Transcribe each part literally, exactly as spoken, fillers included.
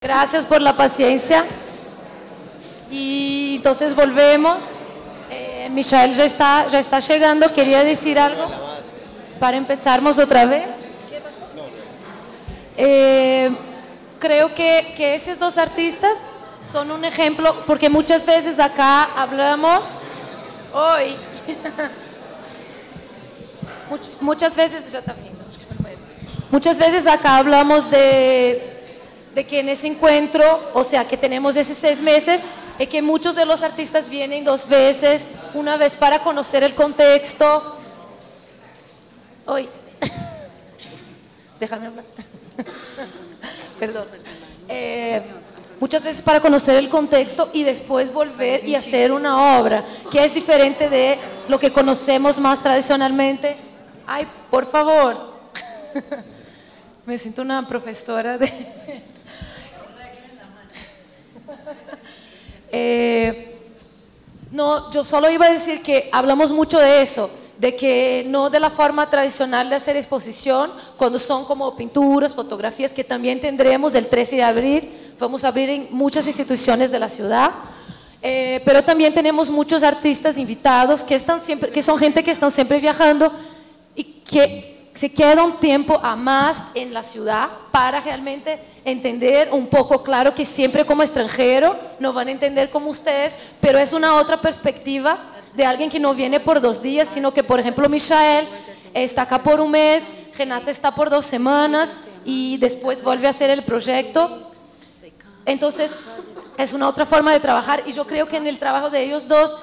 Gracias por la paciencia. Y entonces volvemos. Eh, Michael ya está, ya está llegando. Quería decir algo para empezarmos otra vez. ¿Qué pasó? Eh, creo que, que esos dos artistas son un ejemplo, porque muchas veces acá hablamos hoy. muchas, muchas veces yo también. Muchas veces acá hablamos de, de que en ese encuentro, o sea, que tenemos esos seis meses, es que muchos de los artistas vienen dos veces, una vez para conocer el contexto. Hoy, déjame hablar. Perdón. Eh, muchas veces para conocer el contexto y después volver y hacer una obra, que es diferente de lo que conocemos más tradicionalmente. Ay, por favor. Me siento una profesora de... eh, no, yo solo iba a decir que hablamos mucho de eso, de que no de la forma tradicional de hacer exposición, cuando son como pinturas, fotografías, que también tendremos el trece de abril, vamos a abrir en muchas instituciones de la ciudad, eh, pero también tenemos muchos artistas invitados que, están siempre, que son gente que están siempre viajando y que se queda un tiempo a más en la ciudad para realmente entender un poco, claro que siempre como extranjero no van a entender como ustedes, pero es una otra perspectiva de alguien que no viene por dos días, sino que por ejemplo Michael está acá por un mes, Renata está por dos semanas y después vuelve a hacer el proyecto. Entonces es una otra forma de trabajar y yo creo que en el trabajo de ellos dos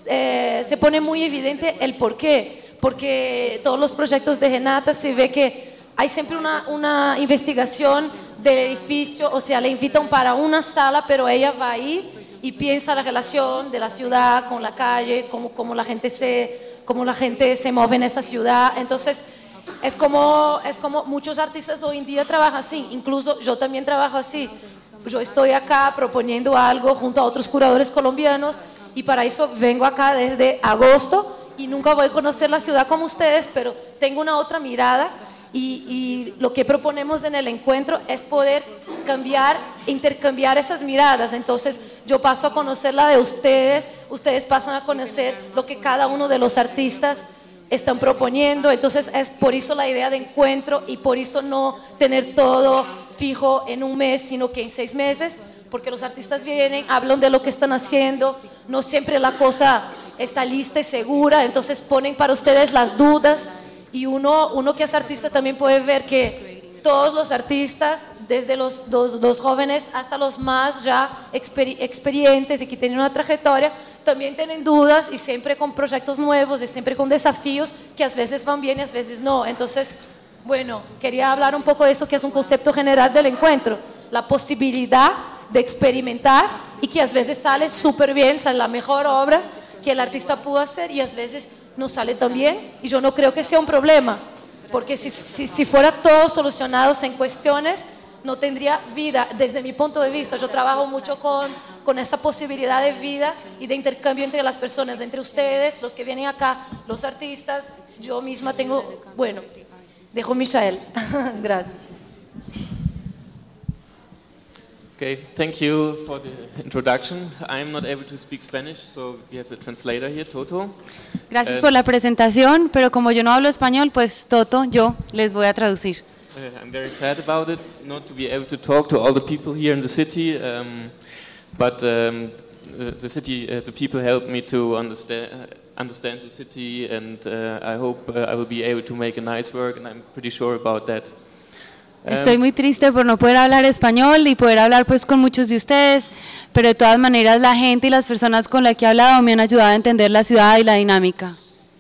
eh, se pone muy evidente el por qué. Porque todos los proyectos de Renata se ve que hay siempre una, una investigación del edificio, o sea, le invitan para una sala, pero ella va ahí y piensa la relación de la ciudad con la calle, cómo, cómo, la, gente se, cómo la gente se mueve en esa ciudad. Entonces, es como, es como muchos artistas hoy en día trabajan así, incluso yo también trabajo así. Yo estoy acá proponiendo algo junto a otros curadores colombianos y para eso vengo acá desde agosto. Y nunca voy a conocer la ciudad como ustedes, pero tengo una otra mirada y, y lo que proponemos en el encuentro es poder cambiar, intercambiar esas miradas. Entonces yo paso a conocer la de ustedes, ustedes pasan a conocer lo que cada uno de los artistas están proponiendo. Entonces es por eso la idea de encuentro y por eso no tener todo fijo en un mes, sino que en seis meses, porque los artistas vienen, hablan de lo que están haciendo, no siempre la cosa está lista y segura, entonces ponen para ustedes las dudas y uno, uno que es artista también puede ver que todos los artistas, desde los dos, dos jóvenes hasta los más ya exper, experientes y que tienen una trayectoria, también tienen dudas y siempre con proyectos nuevos y siempre con desafíos que a veces van bien y a veces no. Entonces, bueno, quería hablar un poco de eso que es un concepto general del encuentro, la posibilidad de experimentar y que a veces sale súper bien, sale la mejor obra que el artista pudo hacer y a veces no sale tan bien y yo no creo que sea un problema porque si, si, si fuera todo solucionado en cuestiones no tendría vida desde mi punto de vista. Yo trabajo mucho con, con esa posibilidad de vida y de intercambio entre las personas, entre ustedes, los que vienen acá, los artistas, yo misma tengo, bueno, dejo Michael. Gracias. Okay, thank you for the introduction. I'm not able to speak Spanish, so we have a translator here, Toto. Gracias uh, por la presentación, pero como yo no hablo español, pues Toto, yo les voy a traducir. Uh, I'm very sad about it, not to be able to talk to all the people here in the city, um, but um, the, the city, uh, the people helped me to understand uh, understand the city, and uh, I hope uh, I will be able to make a nice work, and I'm pretty sure about that. Estoy muy triste por no poder hablar español y poder hablar pues con muchos de ustedes, pero de todas maneras la gente y las personas con las que he hablado me han ayudado a entender la ciudad y la dinámica.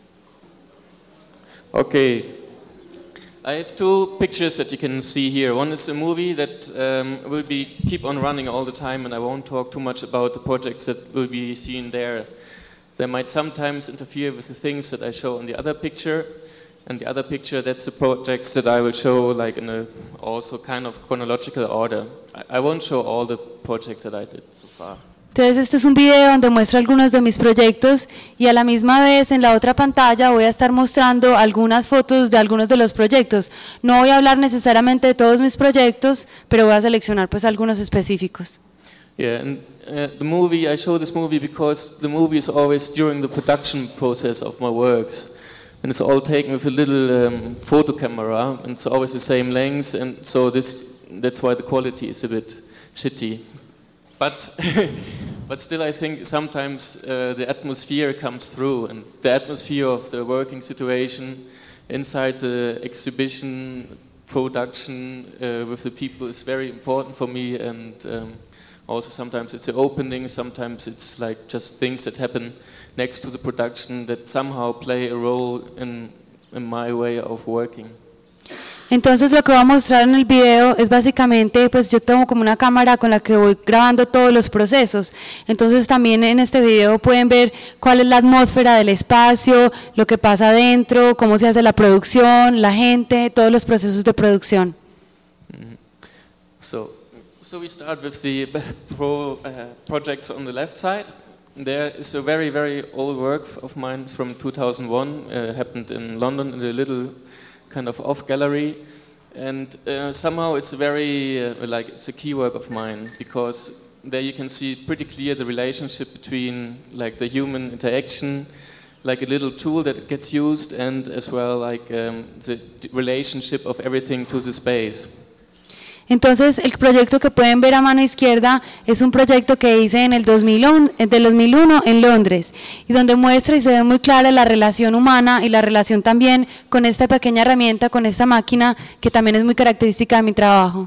Okay, I have two pictures that you can see here. One is a movie that um, will be keep on running all the time, and I won't talk too much about the projects that will be seen there. They might sometimes interfere with the things that I show in the other picture. And the other picture, that's the projects that I will show like in a also kind of chronological order. I, I won't show all the projects that I did so far. Entonces este es un video donde muestro algunos de mis proyectos y a la misma vez en la otra pantalla voy a estar mostrando algunas fotos de algunos de los proyectos. No voy a hablar necesariamente de todos mis proyectos, pero voy a seleccionar pues algunos específicos. Yeah, and uh, the movie, I show this movie because the movie is always during the production process of my works. And it's all taken with a little um, photo camera, and it's always the same length, and so this, that's why the quality is a bit shitty. But, but still I think sometimes uh, the atmosphere comes through, and the atmosphere of the working situation inside the exhibition production uh, with the people is very important for me, and um, also sometimes it's the opening, sometimes it's like just things that happen next to the production that somehow play a role in, in my way of working. Entonces lo que voy a mostrar en el video es básicamente, pues yo tengo como una cámara con la que voy grabando todos los procesos. Entonces también en este video pueden ver cuál es la atmósfera del espacio, lo que pasa adentro, cómo se hace la producción, la gente, todos los procesos de producción. Mm-hmm. So, so we start with the pro, uh, projects on the left side. There is a very, very old work of mine. It's from two thousand one, uh, happened in London in a little kind of off gallery, and uh, somehow it's a very uh, like it's a key work of mine, because there you can see pretty clear the relationship between like the human interaction, like a little tool that gets used, and as well like um, the relationship of everything to the space. Entonces el proyecto que pueden ver a mano izquierda es un proyecto que hice en el dos mil uno, del dos mil uno en Londres, y donde muestra y se ve muy clara la relación humana y la relación también con esta pequeña herramienta, con esta máquina que también es muy característica de mi trabajo.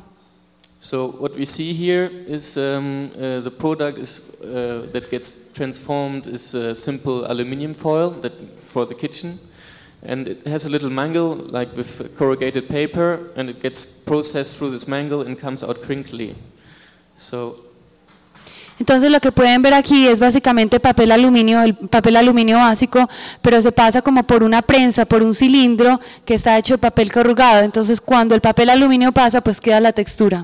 So what we see here is um, uh, the product is, uh, that gets transformed is a simple aluminium foil that for the kitchen. And it has a little mangle, like with corrugated paper, and it gets processed through this mangle and comes out crinkly. So. Entonces lo que pueden ver aquí es básicamente papel aluminio, el papel aluminio básico, pero se pasa como por una prensa, por un cilindro que está hecho de papel corrugado. Entonces cuando el papel aluminio pasa, pues queda la textura.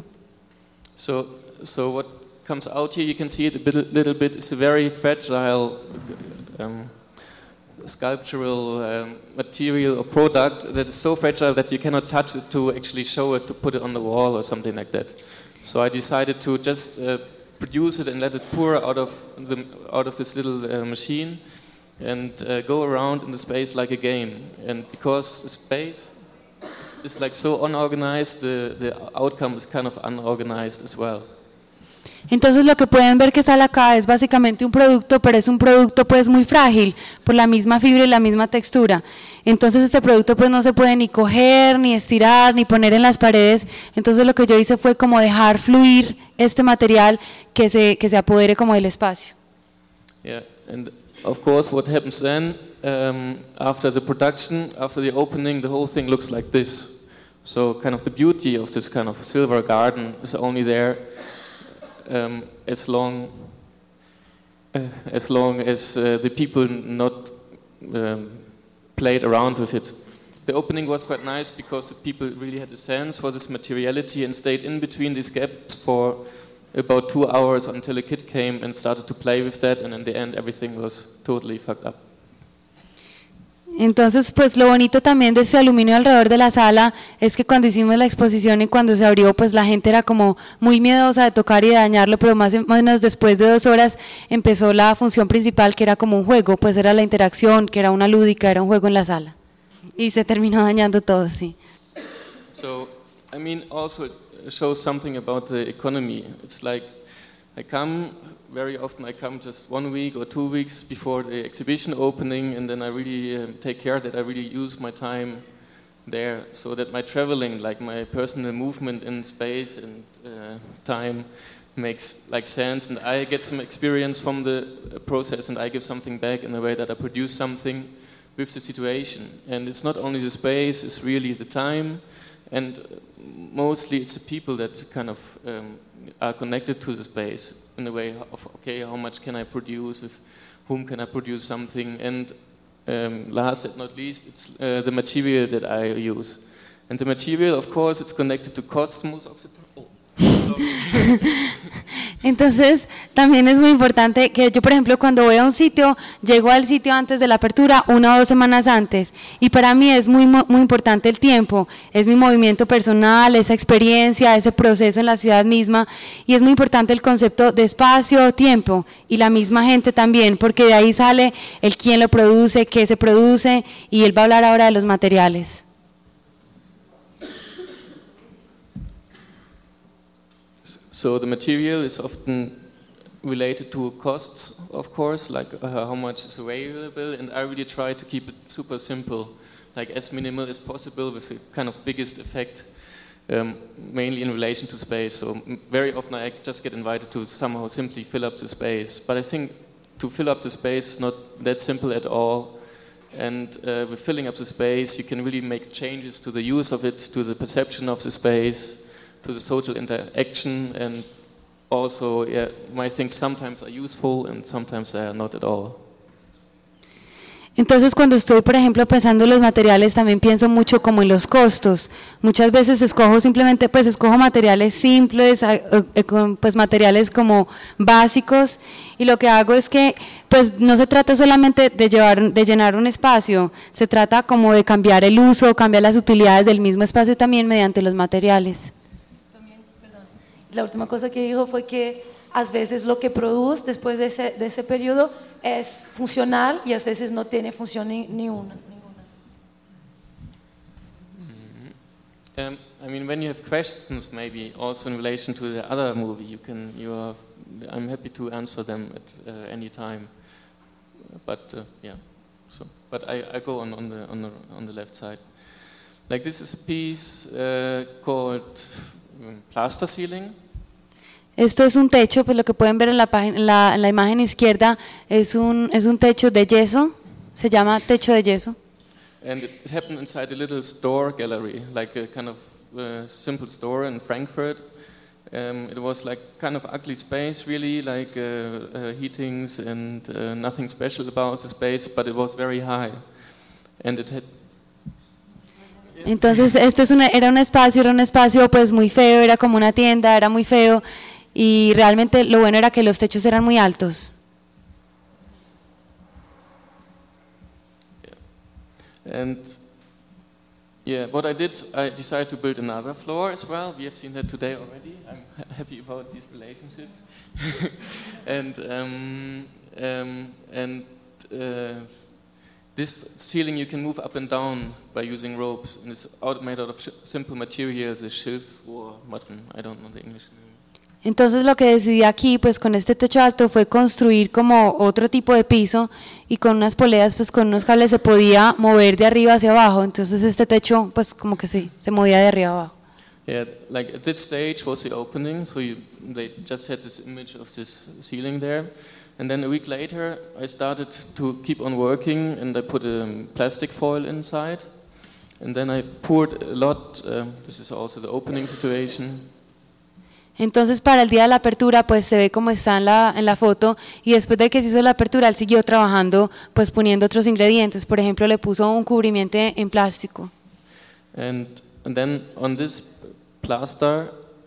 So, so what comes out here, you can see it a bit, little bit. It's a very fragile. Um, sculptural um, material or product that is so fragile that you cannot touch it to actually show it, to put it on the wall or something like that. So I decided to just uh, produce it and let it pour out of the out of this little uh, machine and uh, go around in the space like a game. And because the space is like so unorganized, the, the outcome is kind of unorganized as well. Entonces lo que pueden ver que sale acá es básicamente un producto, pero es un producto pues muy frágil por la misma fibra y la misma textura. Entonces este producto pues no se puede ni coger, ni estirar, ni poner en las paredes. Entonces lo que yo hice fue como dejar fluir este material que se, que se apodere como del espacio. Yeah, and of course what happens then, um, after the production, after the opening, the whole thing looks like this. So kind of the beauty of this kind of silver garden is only there Um, as long uh, as long as uh, the people not um, played around with it. The opening was quite nice because the people really had a sense for this materiality and stayed in between these gaps for about two hours until a kid came and started to play with that, and in the end everything was totally fucked up. Entonces, pues lo bonito también de ese aluminio alrededor de la sala es que cuando hicimos la exposición y cuando se abrió, pues la gente era como muy miedosa de tocar y de dañarlo, pero más o menos después de dos horas empezó la función principal, que era como un juego, pues era la interacción, que era una lúdica, era un juego en la sala. Y se terminó dañando todo, sí. So, I mean, also it shows something about the economy. It's like, I come, very often I come just one week or two weeks before the exhibition opening, and then I really um, take care that I really use my time there, so that my traveling, like my personal movement in space and uh, time, makes like sense, and I get some experience from the process, and I give something back in the way that I produce something with the situation. And it's not only the space, it's really the time, and mostly it's the people that kind of um, are connected to the space in the way of, okay, how much can I produce, with whom can I produce something, and um, last but not least, it's uh, the material that I use. And the material, of course, it's connected to costs most of the time. Oh. Entonces, también es muy importante que yo, por ejemplo, cuando voy a un sitio, llego al sitio antes de la apertura, una o dos semanas antes, y para mí es muy, muy importante el tiempo, es mi movimiento personal, esa experiencia, ese proceso en la ciudad misma, y es muy importante el concepto de espacio, tiempo, y la misma gente también, porque de ahí sale el quién lo produce, qué se produce, y él va a hablar ahora de los materiales. So the material is often related to costs, of course, like uh, how much is available, and I really try to keep it super simple, like as minimal as possible with the kind of biggest effect, um, mainly in relation to space. So very often I just get invited to somehow simply fill up the space, but I think to fill up the space is not that simple at all, and uh, with filling up the space you can really make changes to the use of it, to the perception of the space, to the social interaction, and also, yeah, my things sometimes are useful and sometimes they are not at all. Entonces, cuando estoy, por ejemplo, pensando en los materiales, también pienso mucho como en los costos. Muchas veces escojo simplemente, pues escojo materiales simples, pues materiales como básicos, y lo que hago es que, pues no se trata solamente de llevar, de llenar un espacio, se trata como de cambiar el uso, cambiar las utilidades del mismo espacio también mediante los materiales. La última cosa que dijo fue que a veces lo que produce después de ese, de ese periodo es funcional y a veces no tiene función ni, ni una, ninguna. Mm-hmm. um, I mean, when you have questions, maybe also in relation to the other movie, you can. You are. I'm happy to answer them at uh, any time. But uh, yeah, so. But I, I go on on the on the on the left side. Like this is a piece uh, called um, Plaster Ceiling. Esto es un techo, pues lo que pueden ver en la, página, en la, en la imagen izquierda es un, es un techo de yeso, se llama techo de yeso. And it happened inside a little store gallery, like a kind of uh, simple store in Frankfurt. Um, it was like kind of ugly space, really, like uh, uh, heatings and uh, nothing special about the space, but it was very high. And it had Entonces este es una, era un espacio, era un espacio pues muy feo, era como una tienda, era muy feo. Y realmente lo bueno era que los techos eran muy altos. Yeah. And yeah, what I did, I decided to build another floor as well. We have seen that today already. I'm ha happy about these relationships. and um, um, and uh, this ceiling you can move up and down by using ropes, and it's out made out of sh simple material, the Schilf or mutton. I don't know the English name. Entonces lo que decidí aquí pues con este techo alto fue construir como otro tipo de piso y con unas poleas pues con unos cables se podía mover de arriba hacia abajo, entonces este techo pues como que sí, se movía de arriba abajo. Yeah, like at this stage was the opening, so you, they just had this image of this ceiling there, and then a week later I started to keep on working and I put a plastic foil inside, and then I poured a lot, uh, this is also the opening situation. Entonces para el día de la apertura pues se ve como está en la, en la foto, y después de que se hizo la apertura él siguió trabajando pues poniendo otros ingredientes, por ejemplo le puso un cubrimiento en plástico. And, and then on this plaster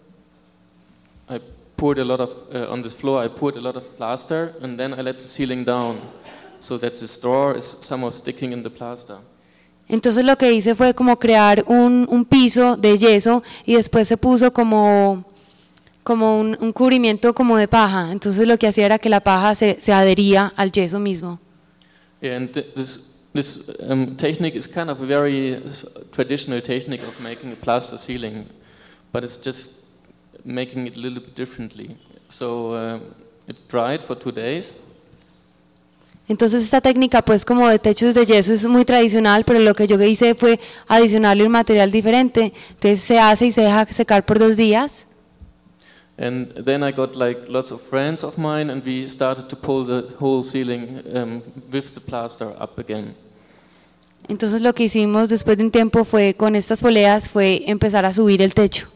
I poured a lot of, uh, on this floor I poured a lot of plaster, and then I let the ceiling down so that the straw is somehow sticking in the plaster. Entonces lo que hice fue como crear un, un piso de yeso y después se puso como como un, un cubrimiento como de paja, entonces lo que hacía era que la paja se, se adhería al yeso mismo. Yeah, and th this, this um, technique is kind of a very traditional technique of making a plaster ceiling, but it's just making it a little bit differently. So uh, it dried for two days. Entonces esta técnica pues como de techos de yeso es muy tradicional, pero lo que yo hice fue adicionarle un material diferente, entonces se hace y se deja secar por dos días. And then I got like lots of friends of mine, and we started to pull the whole ceiling um, with the plaster up again. Entonces lo que hicimos después de un tiempo fue con estas poleas fue empezar a subir el techo.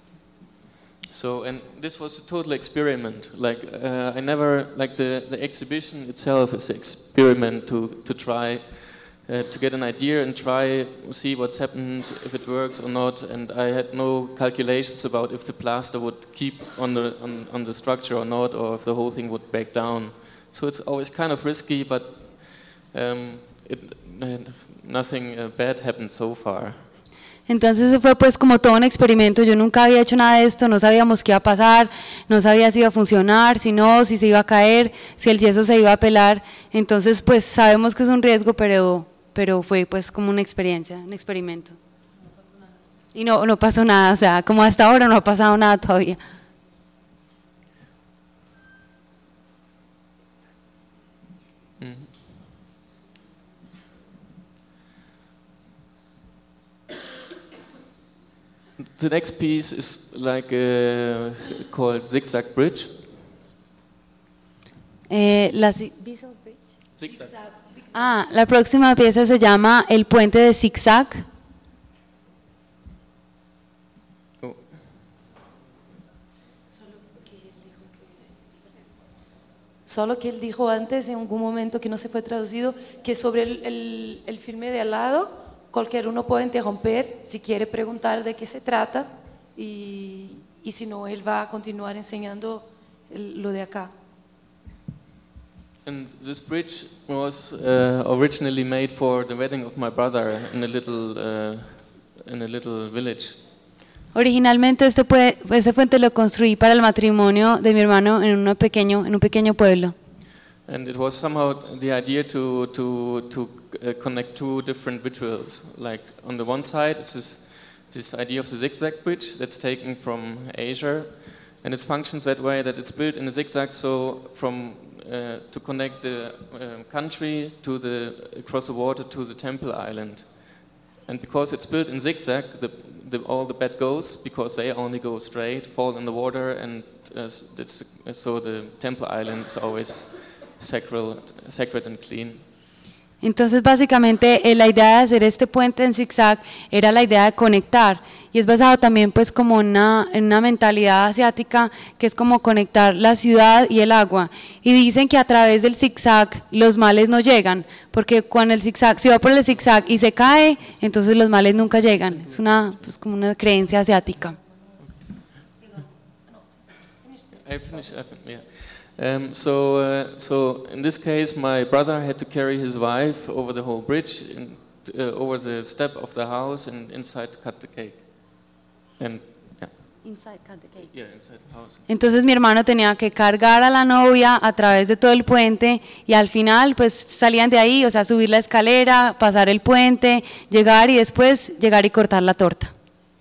So, and this was a total experiment. Like uh, I never, like the the exhibition itself is an experiment to to try uh, to get an idea and try see what's happened, if it works or not. And I had no calculations about if the plaster would keep on the on, on the structure or not, or if the whole thing would break down. So it's always kind of risky, but um, it, uh, nothing uh, bad happened so far. Entonces eso fue pues como todo un experimento, yo nunca había hecho nada de esto, no sabíamos qué iba a pasar, no sabía si iba a funcionar, si no, si se iba a caer, si el yeso se iba a pelar, entonces pues sabemos que es un riesgo, pero, pero fue pues como una experiencia, un experimento. Y no, no pasó nada, o sea, como hasta ahora no ha pasado nada todavía. The next piece is like uh, called Zigzag Bridge. Eh, la, Zigzag. ah, la próxima pieza se llama El Puente de Zigzag. Oh. Solo que él dijo antes, en algún momento que no se fue traducido, que sobre el, el, el filme de al lado, cualquier uno puede interrumpir si quiere preguntar de qué se trata y, y si no, él va a continuar enseñando el, lo de acá. And this bridge was uh, originally made for the wedding of my brother in a little uh, in a little village. Originalmente este, pue- este puente lo construí para el matrimonio de mi hermano en, un pequeño, en un pequeño pueblo. And it was somehow the idea to to to uh, connect two different rituals. Like on the one side, it's this this idea of the zigzag bridge that's taken from Asia, and it functions that way that it's built in a zigzag, so from uh, to connect the uh, country to the across the water to the temple island. And because it's built in zigzag, the, the, all the bad goes because they only go straight, fall in the water, and uh, it's, so the temple island is always sacred, sacred and clean. Entonces básicamente eh, la idea de hacer este puente en zigzag era la idea de conectar y es basado también pues como una, en una mentalidad asiática que es como conectar la ciudad y el agua y dicen que a través del zigzag los males no llegan porque cuando el zigzag, si va por el zigzag y se cae, entonces los males nunca llegan, es una, pues como una creencia asiática. I finished, I finished, yeah. Um, so, uh, so in this case, my brother had to carry his wife over the whole bridge, and, uh, over the step of the house, and inside cut the cake. And yeah, Inside cut the cake. yeah, inside the house. Entonces mi hermano tenía que cargar a la novia a través de todo el puente y al final pues salían de ahí, o sea, subir la escalera, pasar el puente, llegar y después llegar y cortar la torta.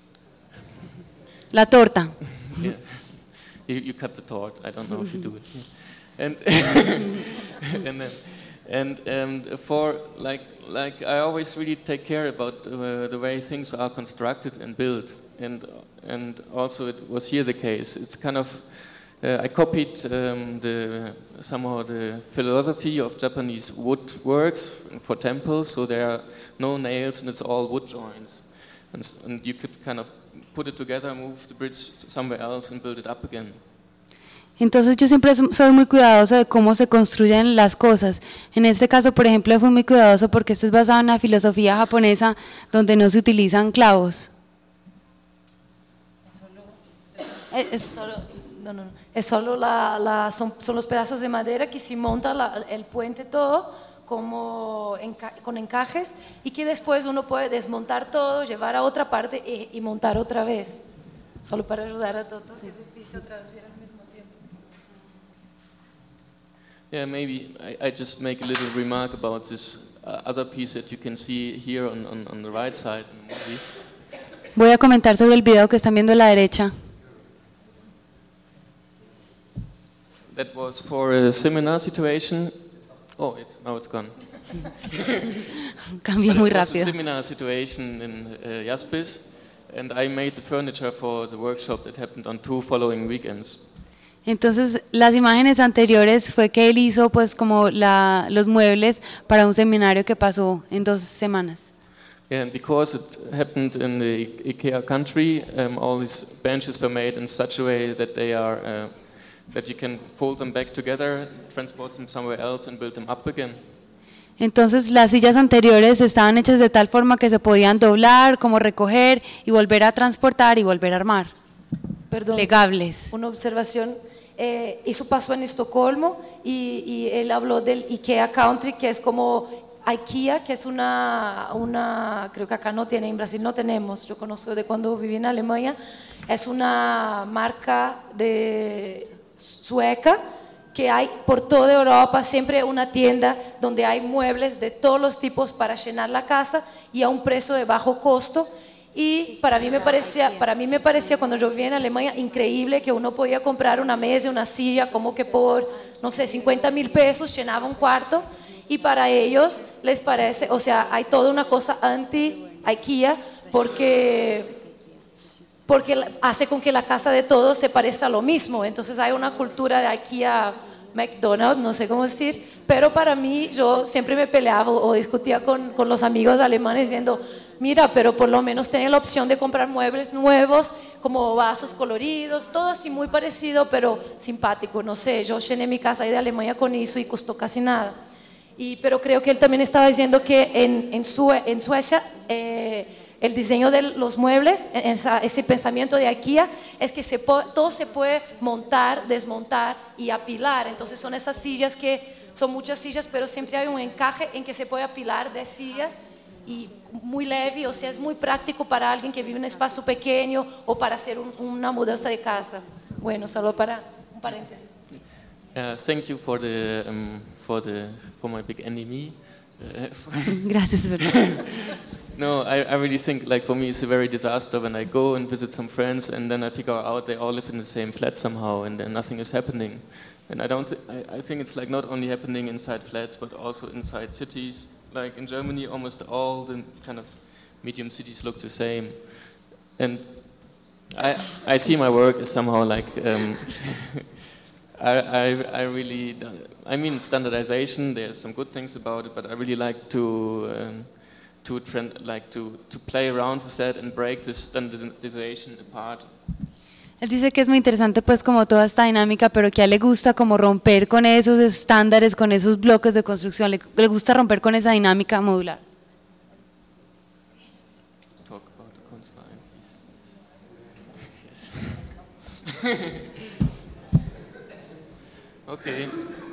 La torta. Yeah. You, you cut the torch. I don't know if you do it. Yeah. And and then, and um, for like like I always really take care about uh, the way things are constructed and built, and and also it was here the case. It's kind of uh, I copied um, the somehow the philosophy of Japanese woodworks for temples, so there are no nails and it's all wood joints, and, and you could kind of put it together, move the bridge somewhere else and build it up again. Entonces yo siempre soy muy cuidadoso de cómo se construyen las cosas. En este caso, por ejemplo, fui muy cuidadoso porque esto es basado en la filosofía japonesa donde no se utilizan clavos. Es, es, Solo, no, no, no. Es solo la, la, son, son los pedazos de madera que se monta la, el puente todo como enca con encajes y que después uno puede desmontar todo, llevar a otra parte y, y montar otra vez. Solo para ayudar a todos. Sí. Es difícil traducir al mismo tiempo. Yeah, maybe I, I just make a little remark about this uh, other piece that you can see here on, on, on the right side in the movie. Voy a comentar sobre el video que están viendo a la derecha. That was for a seminar situation. Oh, it's, now it's gone. Cambió But muy it was a rápido. seminar situation in uh, Jaspis, and I made the furniture for the workshop that happened on two following weekends. Entonces, las imágenes anteriores fue que él hizo pues como la, los muebles para un seminario que pasó en dos semanas. Yeah, and because it happened in the IKEA country, um, all these benches were made in such a way that they are uh, that you can fold them back together, transport them somewhere else, and build them up again. Entonces las sillas anteriores estaban hechas de tal forma que se podían doblar, como recoger y volver a transportar y volver a armar. Perdón, Plegables. una observación. Eh, eso pasó en Estocolmo y, y él habló del IKEA Country, que es como IKEA, que es una, una, creo que acá no tiene, en Brasil no tenemos, yo conozco de cuando viví en Alemania, es una marca de sueca que hay por toda Europa, siempre una tienda donde hay muebles de todos los tipos para llenar la casa y a un precio de bajo costo. Y para mí me parecía, para mí me parecía cuando yo vivía en Alemania increíble que uno podía comprar una mesa, una silla, como que por, no sé, cincuenta mil pesos llenaba un cuarto. Y para ellos les parece, o sea, hay toda una cosa anti-IKEA porque, porque hace con que la casa de todos se parezca a lo mismo. Entonces hay una cultura de IKEA, McDonald's, no sé cómo decir, pero para mí yo siempre me peleaba o discutía con, con los amigos alemanes diciendo, mira, pero por lo menos tienen la opción de comprar muebles nuevos, como vasos coloridos, todo así muy parecido, pero simpático, no sé, yo llené mi casa ahí de Alemania con eso y costó casi nada. Y, pero creo que él también estaba diciendo que en, en, Sue, en Suecia eh, el diseño de los muebles, esa, ese pensamiento de IKEA, es que se po, todo se puede montar, desmontar y apilar. Entonces son esas sillas que son muchas sillas, pero siempre hay un encaje en que se puede apilar de sillas y muy leve, o sea, es muy práctico para alguien que vive en un espacio pequeño o para hacer un, una mudanza de casa. Bueno, solo para un paréntesis. Uh, thank you for the um, for the for my big enemy. Uh, Gracias, Bernardo. No, I, I really think, like, for me it's a very disaster when I go and visit some friends and then I figure out they all live in the same flat somehow and then nothing is happening. And I don't. Th I, I think it's like not only happening inside flats but also inside cities. Like in Germany, almost all the kind of medium cities look the same. And I I see my work as somehow like. Um, I, I, I really, I mean standardization. There's some good things about it, but I really like to, um, to trend, like to, to play around with that and break this standardization apart. Él dice que es muy interesante pues como toda esta dinámica, pero que a él le gusta como romper con esos estándares, con esos bloques de construcción, le, le gusta romper con esa dinámica modular. Talk about the Kunstverein, please. Okay.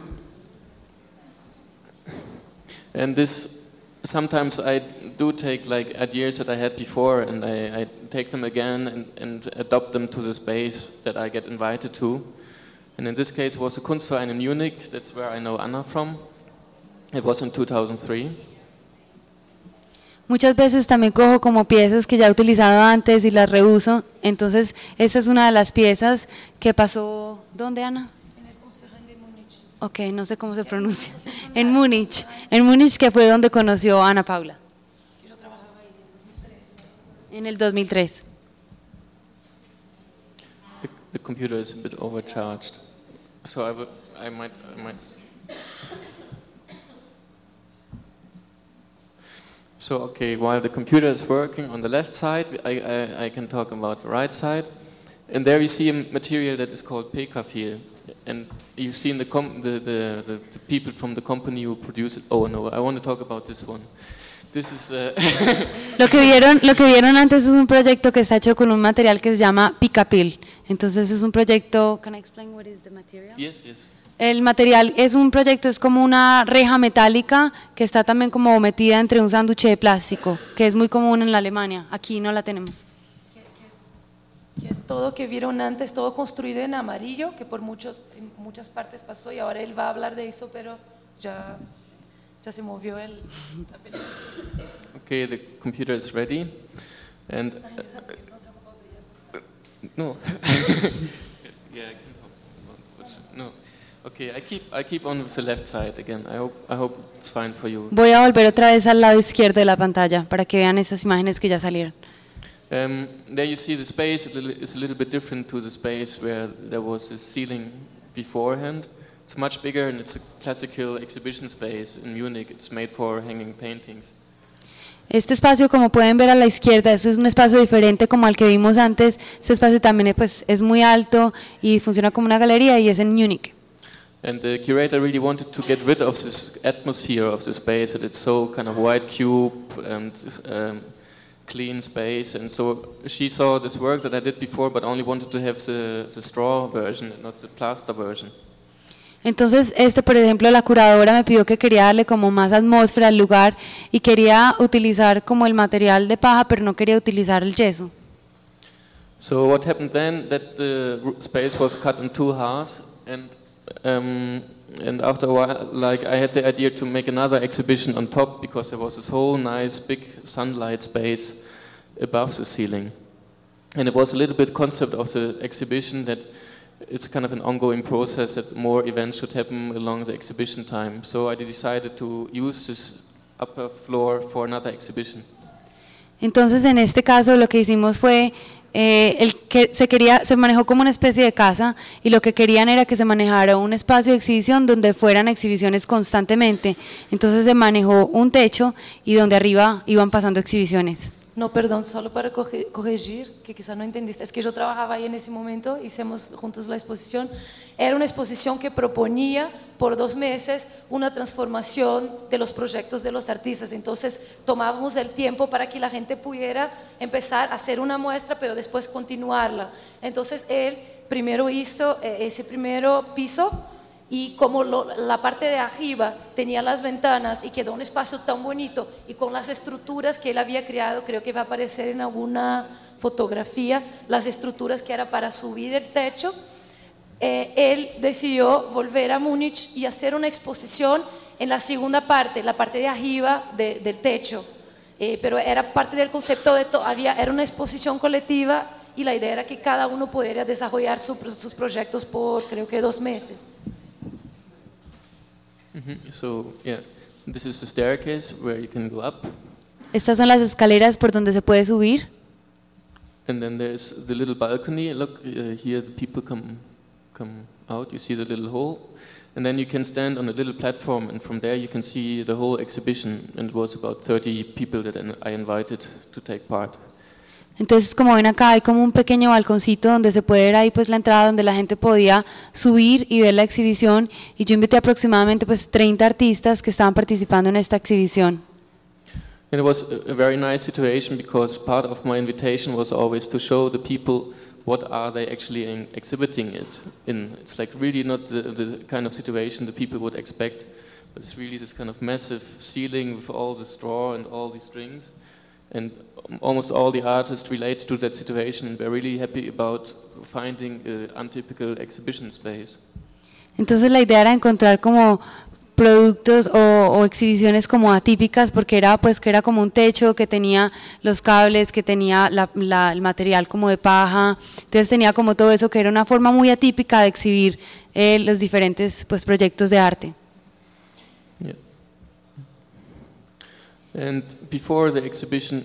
And this, sometimes I do take like ideas that I had before and I, I take them again and, and adopt them to the space that I get invited to. And in this case it was a Kunstverein in Munich, that's where I know Anna from. It was in two thousand three. Muchas veces también cojo como piezas que ya he utilizado antes y las reuso. Entonces, esta es una de las piezas que pasó, ¿dónde, Ana? Ok, no sé cómo se pronuncia. En Múnich, en Múnich, que fue donde conoció a Ana Paula. Yo trabajaba ahí en el dos mil tres. The, the computer is a bit overcharged, so I, would, I might, I might. So okay, while the computer is working on the left side, I, I, I can talk about the right side, and there you see a material that is called Pekafil. And you've seen the, com the, the, the, the people from the company who produce it. Oh no, I want to talk about this one. This is, uh lo, que vieron, lo que vieron antes es un proyecto que está hecho con un material que se llama Picapil. Entonces es un proyecto... Can I explain what is the material? Yes, yes. El material es un proyecto, es como una reja metálica que está también como metida entre un sándwich de plástico, que es muy común en la Alemania. Aquí no la tenemos. Que es todo que vieron antes, todo construido en amarillo, que por muchos, en muchas partes pasó y ahora él va a hablar de eso, pero ya, ya se movió el, la película. Okay, the computer is ready, and uh, no, yeah, I can talk about what, no. Okay, I keep I keep on with the left side again. I hope I hope it's fine for you. Voy a volver otra vez al lado izquierdo de la pantalla para que vean esas imágenes que ya salieron. Um, there you see the space is a little bit different to the space where there was a ceiling beforehand. It's much bigger and it's a classical exhibition space in Munich. It's made for hanging paintings. Este espacio, como pueden ver a la izquierda, eso es un espacio diferente como al que vimos antes. Este espacio también pues, es muy alto y funciona como una galería y es en Múnich. And the curator really wanted to get rid of this atmosphere of the space, that it's so kind of white cube and um, clean space. And so she saw this work that I did before, but only wanted to have the, the straw version, not the plaster version. Entonces, este, por ejemplo, la curadora me pidió que quería darle como más atmósfera al lugar y quería utilizar como el material de paja, pero no quería utilizar el yeso. So what happened then, that the space was cut in two halves, and um, and after a while, like I had the idea to make another exhibition on top, because there was this whole nice big sunlight space above the ceiling. And it was a little bit concept of the exhibition that it's kind of an ongoing process, that more events should happen along the exhibition time. So I decided to use this upper floor for another exhibition. Entonces, en este caso, lo que hicimos fue, eh, el que se quería, se manejó como una especie de casa, y lo que querían era que se manejara un espacio de exhibición donde fueran exhibiciones constantemente. Entonces se manejó un techo y donde arriba iban pasando exhibiciones. No, perdón, solo para corre- corregir, que quizá no entendiste, es que yo trabajaba ahí en ese momento, hicimos juntos la exposición. Era una exposición que proponía por dos meses una transformación de los proyectos de los artistas. Entonces tomábamos el tiempo para que la gente pudiera empezar a hacer una muestra, pero después continuarla. Entonces él primero hizo eh, ese primero piso, y como lo, la parte de arriba tenía las ventanas y quedó un espacio tan bonito, y con las estructuras que él había creado, creo que va a aparecer en alguna fotografía, las estructuras que era para subir el techo, eh, él decidió volver a Múnich y hacer una exposición en la segunda parte, la parte de arriba de, del techo, eh, pero era parte del concepto de, to, había, era una exposición colectiva, y la idea era que cada uno pudiera desarrollar su, sus proyectos por creo que dos meses. Mm-hmm. So yeah, this is the staircase where you can go up. Estas son las escaleras por donde se puede subir. And then there's the little balcony. Look, uh, here the people come come out. You see the little hole. And then you can stand on a little platform, and from there you can see the whole exhibition. And it was about thirty people that I invited to take part. Entonces, como ven acá, hay como un pequeño balconcito donde se puede ver ahí pues la entrada, donde la gente podía subir y ver la exhibición, y yo invité aproximadamente pues treinta artistas que estaban participando en esta exhibición. And it was a, a very nice situation, because part of my invitation was always to show the people what are they actually in, exhibiting it in. It's like really not the, the kind of situation the people would expect, but it's really this kind of massive ceiling with all the straw and all these strings. And almost all the artists relate to that situation, and we're really happy about finding an untypical exhibition space. Entonces la idea era encontrar como productos o, o exhibiciones como atípicas, porque era pues que era como un techo que tenía los cables, que tenía la, la, el material como de paja, entonces tenía como todo eso, que era una forma muy atípica de exhibir eh, los diferentes pues proyectos de arte. Yeah. And before the exhibition,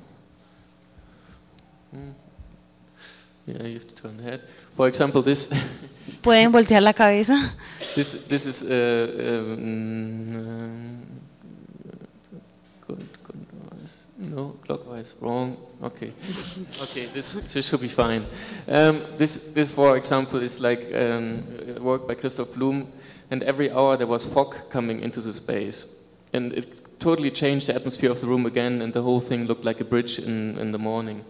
yeah, you have to turn the head. For example, this. Pueden voltear la cabeza. This this is uh, um, no clockwise wrong. Okay, okay. This this should be fine. Um, this this for example is like um, work by Christoph Blum, and every hour there was fog coming into the space, and it totally changed the atmosphere of the room again, and the whole thing looked like a bridge in, in the morning.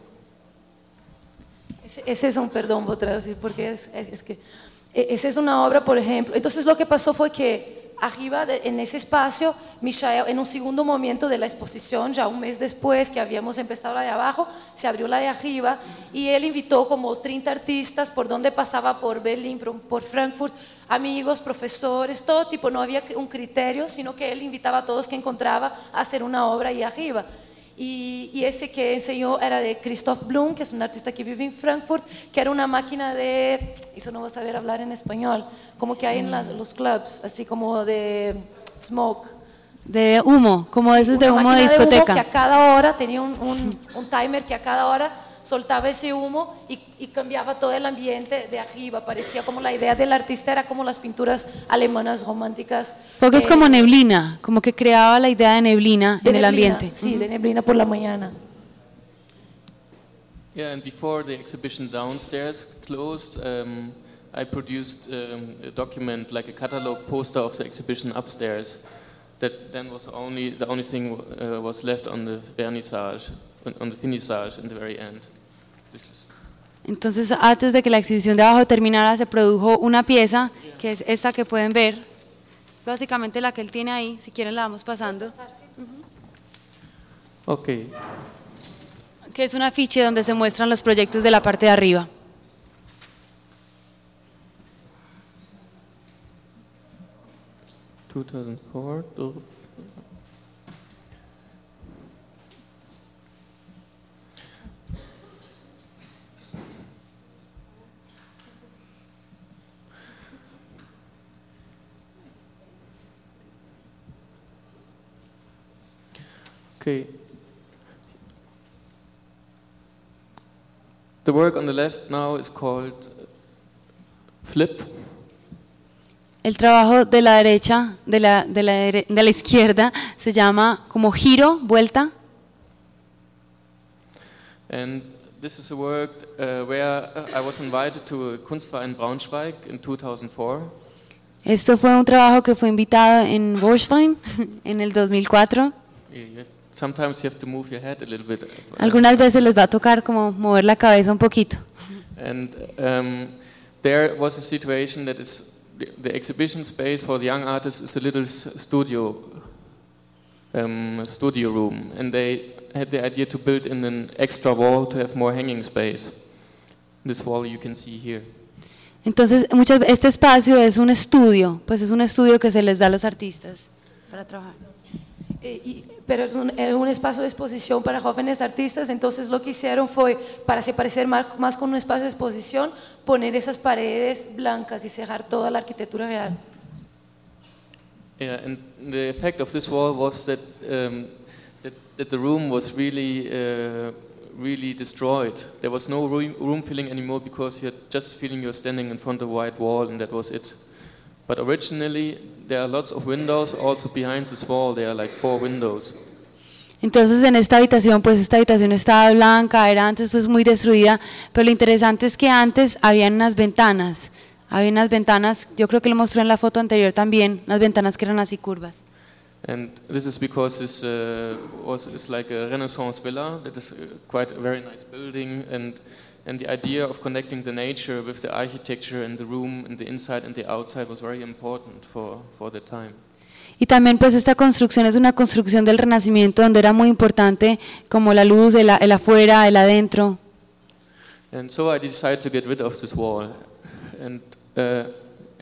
Ese, ese es un, perdón, voy a traducir porque es, es, es que esa es una obra, por ejemplo. Entonces lo que pasó fue que arriba de, en ese espacio, Michael, en un segundo momento de la exposición, ya un mes después que habíamos empezado la de abajo, se abrió la de arriba, y él invitó como treinta artistas por donde pasaba, por Berlín, por, por Frankfurt, amigos, profesores, todo tipo. No había un criterio, sino que él invitaba a todos que encontraba a hacer una obra ahí arriba. Y, y ese que enseñó era de Christoph Blum, que es un artista que vive en Frankfurt, que era una máquina de, eso no vas a saber hablar en español, como que hay en las, los clubs, así como de smoke. De humo, como esos de humo de discoteca. De humo que a cada hora tenía un, un, un timer que a cada hora soltaba ese humo y, y cambiaba todo el ambiente de arriba. Parecía como la idea del artista era como las pinturas alemanas románticas. Porque es eh, como neblina, como que creaba la idea de neblina de en el neblina, ambiente. Sí, de neblina por la mañana. Yeah, and before the exhibition downstairs closed, um, I produced um, a document, like a catalog poster of the exhibition upstairs. That then was only the only thing uh, was left on the vernissage, on, on the finissage in the very end. This is Entonces, antes de que la exhibición de abajo terminara, se produjo una pieza, que es esta que pueden ver, básicamente la que él tiene ahí, si quieren la vamos pasando. okay. Que es un afiche donde se muestran los proyectos de la parte de arriba. two thousand four. Oh. Okay. The work on the left now is called Flip. El trabajo de la derecha, de la, de la, dere- de la izquierda, se llama como giro, vuelta. And this is a work uh, where I was invited to a Kunstverein Braunschweig in two thousand four. Esto fue un trabajo que fue invitado en Braunschweig en el dos mil cuatro. Yeah, you have, sometimes you have to move your head a little bit. Algunas veces les va a tocar como mover la cabeza un poquito. And um, there was a situation that is the, the exhibition space for the young artists is a little s- studio um, studio room, and they had the idea to build in an extra wall to have more hanging space. This wall you can see here. Entonces, muchas, este espacio es un estudio, pues es un estudio que se les da a los artistas para trabajar. Eh, y- pero es un, era un espacio de exposición para jóvenes artistas, entonces lo que hicieron fue, para se parecer más, más con un espacio de exposición, poner esas paredes blancas y cerrar toda la arquitectura real. Yeah, and the effect of this wall was that um, that, that the room was really uh, really destroyed. There was no room, room feeling anymore because you're just feeling you're standing in front of a white wall, and that was it. But originally, there are lots of windows also behind this wall. There are like four windows. Entonces en esta habitación, pues esta habitación estaba blanca, era antes pues muy destruida, pero lo interesante es que antes había unas ventanas, había unas ventanas, yo creo que lo mostró en la foto anterior también, unas ventanas que eran así curvas. And this is because this uh, was is like a Renaissance villa. That is uh, quite a very nice building, and and the idea of connecting the nature with the architecture and the room and the inside and the outside was very important for for the time. Y también pues esta construcción es una construcción del Renacimiento donde era muy importante como la luz, el, a- el afuera, el adentro. And so I decided to get rid of this wall, and uh,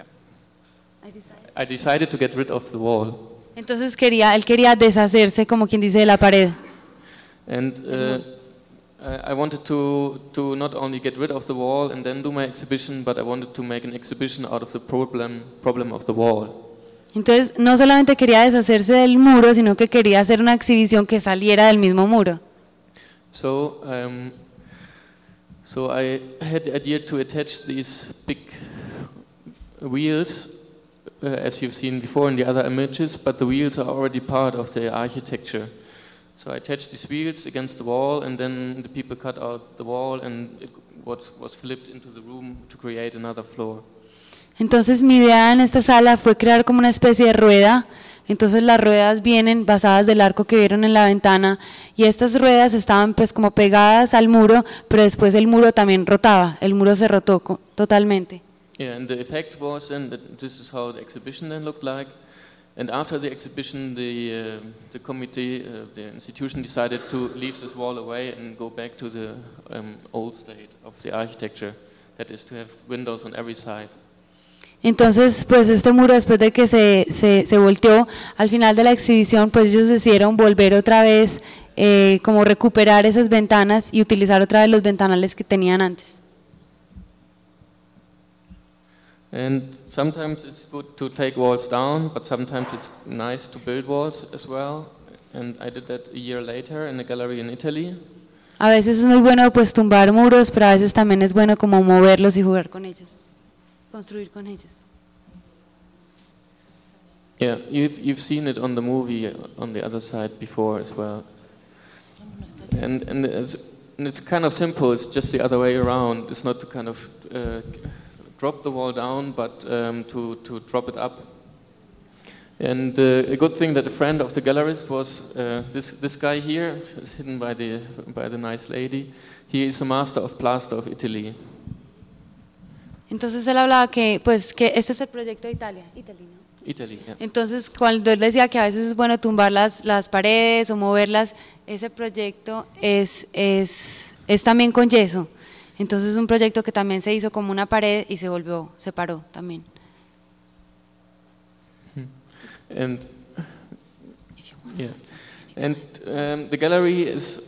I decided to get rid of the wall. Entonces quería, él quería deshacerse, como quien dice, de la pared. And uh, I I wanted to, to not only get rid of the wall and then do my exhibition, but I wanted to make an exhibition out of the problem, problem of the wall. Entonces no solamente quería deshacerse del muro, sino que quería hacer una exhibición que saliera del mismo muro. So, um, so I had the idea to attach these big wheels, uh, as you've seen before in the other images, but the wheels are already part of the architecture. So I attached these wheels against the wall, and then the people cut out the wall, and it was, was flipped into the room to create another floor. Entonces mi idea en esta sala fue crear como una especie de rueda. Entonces las ruedas vienen basadas del arco que vieron en la ventana y estas ruedas estaban pues como pegadas al muro, pero después el muro también rotaba, el muro se rotó co- totalmente. Yeah, and the effect was then that this is how the exhibition then looked like. And after the exhibition, the, uh, the committee, uh, the institution decided to leave this wall away and go back to the um, old state of the architecture, that is to have windows on every side. Entonces pues este muro después de que se, se, se volteó al final de la exhibición pues ellos decidieron volver otra vez eh, como recuperar esas ventanas y utilizar otra vez los ventanales que tenían antes. And sometimes it's good to take walls down, but sometimes it's nice to build walls as well. And I did that a year later in a gallery in Italy. A veces es muy bueno pues tumbar muros, pero a veces también es bueno como moverlos y jugar con ellos, construir con ellos. Yeah, you've, you've seen it on the movie on the other side before as well. And, and, it's, and it's kind of simple, it's just the other way around. It's not to kind of uh, drop the wall down, but um, to, to drop it up. And uh, a good thing that a friend of the gallerist was uh, this, this guy here, is hidden by the, by the nice lady. He is a master of plaster of Italy. Entonces él hablaba que, pues, que este es el proyecto de Italia, Italy, ¿no? Italy, yeah. Entonces cuando él decía que a veces es bueno tumbar las, las paredes o moverlas, ese proyecto es, es, es también con yeso. Entonces es un proyecto que también se hizo como una pared y se volvió, se paró también. And yeah, and um, the gallery is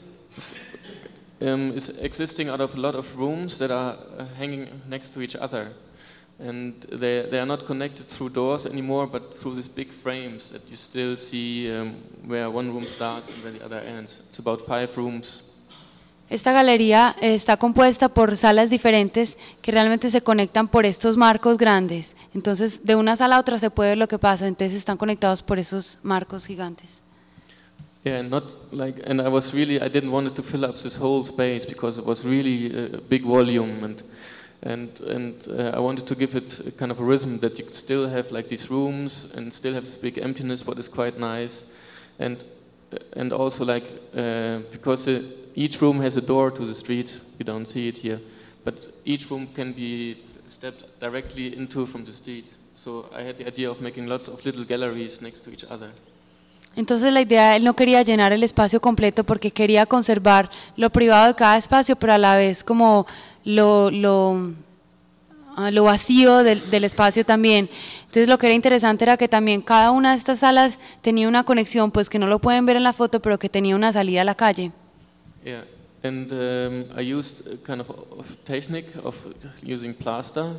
um, is existing out of a lot of rooms that are uh, hanging next to each other, and they they are not connected through doors anymore, but through these big frames that you still see um, where one room starts and where the other ends. It's about five rooms. Esta galería está compuesta por salas diferentes que realmente se conectan por estos marcos grandes. Entonces, de una sala a otra se puede ver lo que pasa. Entonces, están conectados por esos marcos gigantes. Yeah, not like, and I was really, I didn't want to fill up this whole space because it was really a big volume, and and and uh, I wanted to give it a kind of a rhythm that you could still have like these rooms and still have this big emptiness, what is quite nice, and and also like uh, because the, each room has a door to the street. You don't see it here, but each room can be stepped directly into from the street. So I had the idea of making lots of little galleries next to each other. Entonces la idea, él no quería llenar el espacio completo porque quería conservar lo privado de cada espacio, pero a la vez como lo, lo, lo vacío del, del espacio también. Entonces lo que era interesante era que también cada una de estas salas tenía una conexión, pues que no lo pueden ver en la foto, pero que tenía una salida a la calle. Yeah, and um, I used a kind of, of technique of using plaster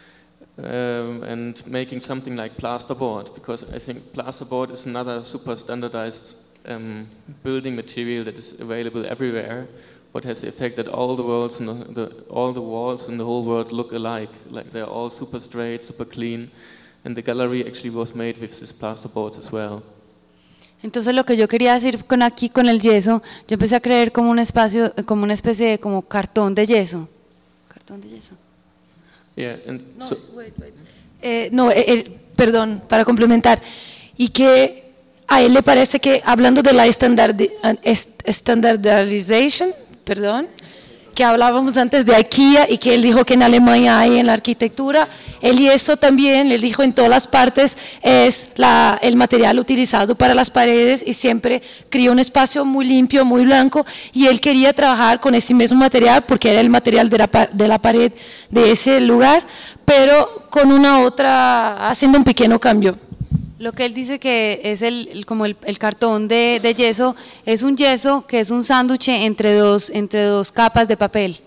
um, and making something like plasterboard, because I think plasterboard is another super standardized um, building material that is available everywhere, but has the effect that all the walls, in the, the, all the walls in the whole world look alike, like they're all super straight, super clean, and the gallery actually was made with these plasterboards as well. Entonces lo que yo quería decir con aquí con el yeso, yo empecé a creer como un espacio, como una especie de como cartón de yeso. Cartón de yeso. Yeah, and No, so, wait, wait. Eh, no eh, eh, perdón, para complementar. Y que a él le parece que, hablando de la standardi- standardization, perdón, que hablábamos antes de IKEA y que él dijo que en Alemania hay en la arquitectura, él y eso también, le dijo en todas las partes, es la, el material utilizado para las paredes y siempre crió un espacio muy limpio, muy blanco, y él quería trabajar con ese mismo material porque era el material de la, de la pared de ese lugar, pero con una otra, haciendo un pequeño cambio. Lo que él dice que es el, el- como el, el cartón de, de yeso, es un yeso que es un sándwich entre dos, entre dos capas de papel.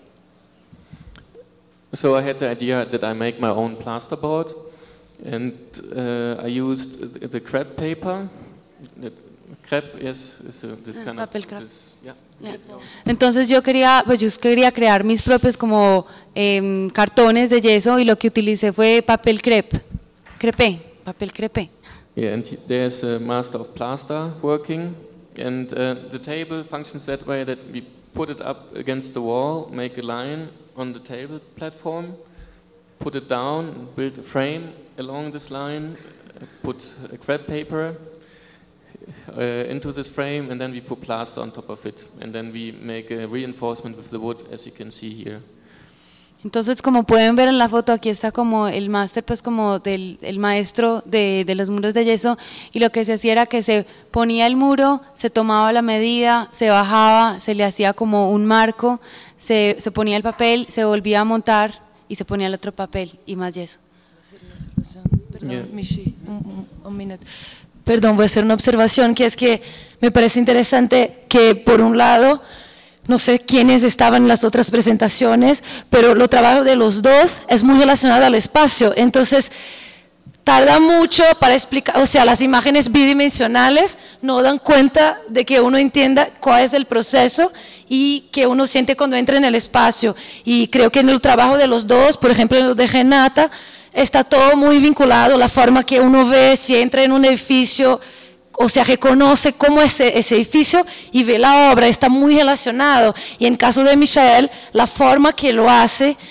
so I had the idea that I make my own plasterboard, and uh, I used the, the crepe paper. The crepe is, is a, this Ah, kind papel of crepe. this, yeah. Entonces yo quería, pues yo quería crear mis propios como em, cartones de yeso y lo que utilicé fue papel crepe, crepe, papel crepe. Yeah, and he- there's a master of plaster working, and uh, the table functions that way that we put it up against the wall, make a line on the table platform, put it down, build a frame along this line, uh, put a crepe paper uh, into this frame, and then we put plaster on top of it, and then we make a reinforcement with the wood, as you can see here. Entonces, como pueden ver en la foto, aquí está como el máster, pues como del el maestro de, de los muros de yeso, y lo que se hacía era que se ponía el muro, se tomaba la medida, se bajaba, se le hacía como un marco, se, se ponía el papel, se volvía a montar y se ponía el otro papel y más yeso. Perdón, Yeah. Michi, un, un- un minuto. Perdón, voy a hacer una observación, que es que me parece interesante que, por un lado, no sé quiénes estaban en las otras presentaciones, pero lo trabajo de los dos es muy relacionado al espacio, entonces tarda mucho para explicar, o sea, las imágenes bidimensionales no dan cuenta de que uno entienda cuál es el proceso y que uno siente cuando entra en el espacio, y creo que en el trabajo de los dos, por ejemplo en el de Renata, está todo muy vinculado, la forma que uno ve si entra en un edificio, o sea, reconoce cómo es ese, ese edificio y ve la obra, está muy relacionado. Y en caso de Michael, la forma que lo hace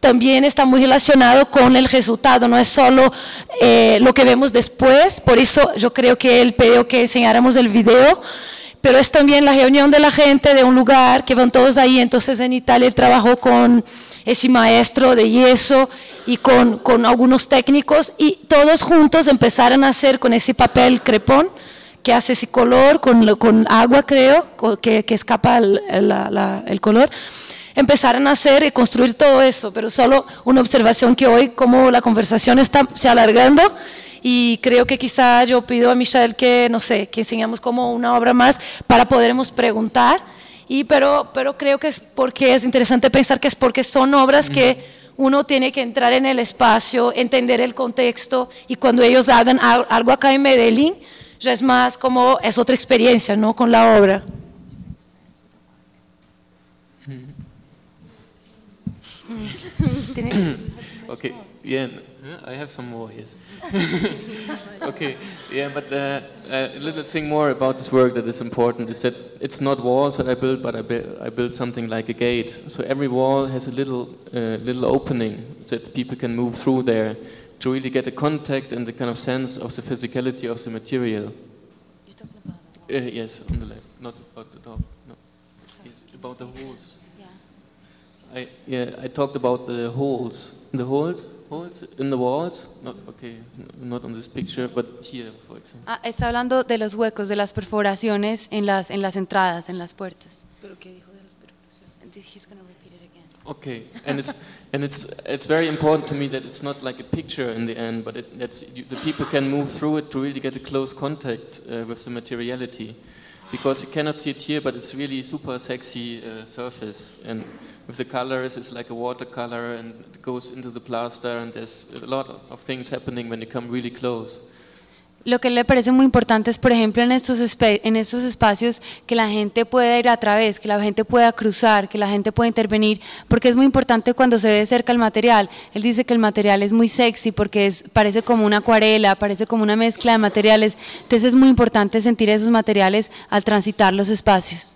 también está muy relacionado con el resultado, no es solo eh, lo que vemos después, por eso yo creo que él pidió que enseñáramos el video, pero es también la reunión de la gente de un lugar que van todos ahí. Entonces en Italia él trabajó con ese maestro de yeso y con, con algunos técnicos, y todos juntos empezaron a hacer con ese papel crepón que hace ese color, con, con agua creo, que, que escapa el, la, la, el color. Empezaron a hacer y construir todo eso, pero solo una observación que hoy como la conversación está se alargando, y creo que quizá yo pido a Michael que, no sé, que enseñamos como una obra más para podermos preguntar, y, pero, pero creo que es porque es interesante pensar que es porque son obras que uno tiene que entrar en el espacio, entender el contexto, y cuando ellos hagan algo acá en Medellín, ya es más como, es otra experiencia, ¿no?, con la obra. Okay, yeah, I have some more, yes. Okay, yeah, but uh, a little thing more about this work that is important is that it's not walls that I built, but I, bu I built something like a gate. So every wall has a little, uh, little opening so that people can move through there to really get a contact and the kind of sense of the physicality of the material. You're talking about the Uh, yes, on the left, not about the top, no. Yes, about the holes. I, yeah, I talked about the holes. The holes, holes in the walls. Not okay, not on this picture, but here, for example. Ah, está hablando de los huecos, de las perforaciones en las en las entradas, en las puertas. ¿Pero qué dijo de las perforaciones? He's going to repeat it again. Okay, and it's and it's it's very important to me that it's not like a picture in the end, but it, that's you, the people can move through it to really get a close contact uh, with the materiality, because you cannot see it here, but it's really super sexy uh, surface, and with the colors, it's like a watercolor, and it goes into the plaster, and there's a lot of things happening when you come really close. Lo que le parece muy importante es, por ejemplo, en estos, en estos espacios, que la gente pueda ir a través, que la gente pueda cruzar, que la gente pueda intervenir, porque es muy importante cuando se ve de cerca el material. Él dice que el material es muy sexy porque es, parece como una acuarela, parece como una mezcla de materiales, entonces es muy importante sentir esos materiales al transitar los espacios.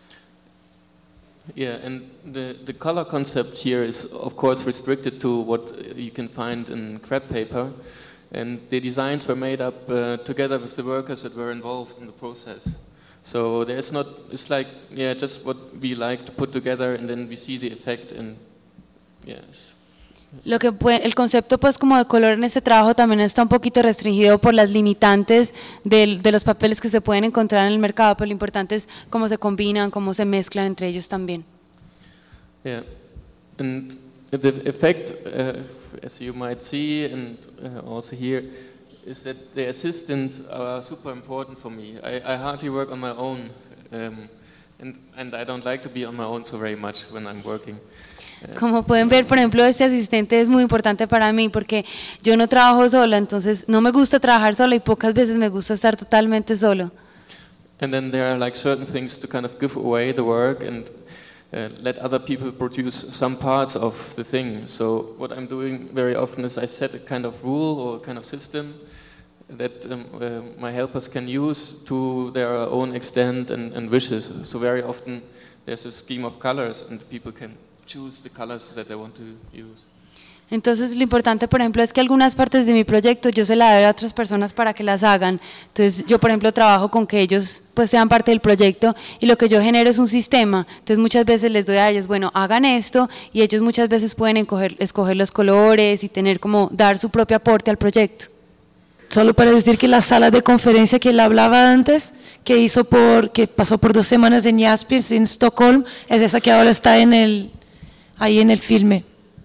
Yeah, and the, the color concept here is, of course, restricted to what you can find in crepe paper. And the designs were made up uh, together with the workers that were involved in the process. So there's not, it's like, yeah, just what we like to put together, and then we see the effect, and yes. Lo que puede, el concepto pues como de color en este trabajo también está un poquito restringido por las limitantes de, de los papeles que se pueden encontrar en el mercado, pero lo importante es cómo se combinan, cómo se mezclan entre ellos también. Yeah, and the effect, uh, as you might see and uh, also here, is that the assistants are super important for me. I, I hardly work on my own, um, and, and I don't like to be on my own so very much when I'm working. Como pueden ver, por ejemplo, este asistente es muy importante para mí porque yo no trabajo sola, entonces no me gusta trabajar sola y pocas veces me gusta estar totalmente solo. And then there are like certain things to kind of give away the work and uh, let other people produce some parts of the thing. So what I'm doing very often is I set a kind of rule or a kind of system that um, uh, my helpers can use to their own extent and, and wishes. So very often there's a scheme of colors and people can choose the colors that they want to use. Entonces lo importante, por ejemplo, es que algunas partes de mi proyecto yo se las doy a otras personas para que las hagan. Entonces yo, por ejemplo, trabajo con que ellos pues sean parte del proyecto y lo que yo genero es un sistema. Entonces muchas veces les doy a ellos, bueno, hagan esto, y ellos muchas veces pueden escoger, escoger los colores y tener como dar su propio aporte al proyecto. Solo para decir que la sala de conferencia que él hablaba antes, que hizo por, que pasó por dos semanas en Jaspis, en Stockholm, es esa que ahora está en el ahí en el filme.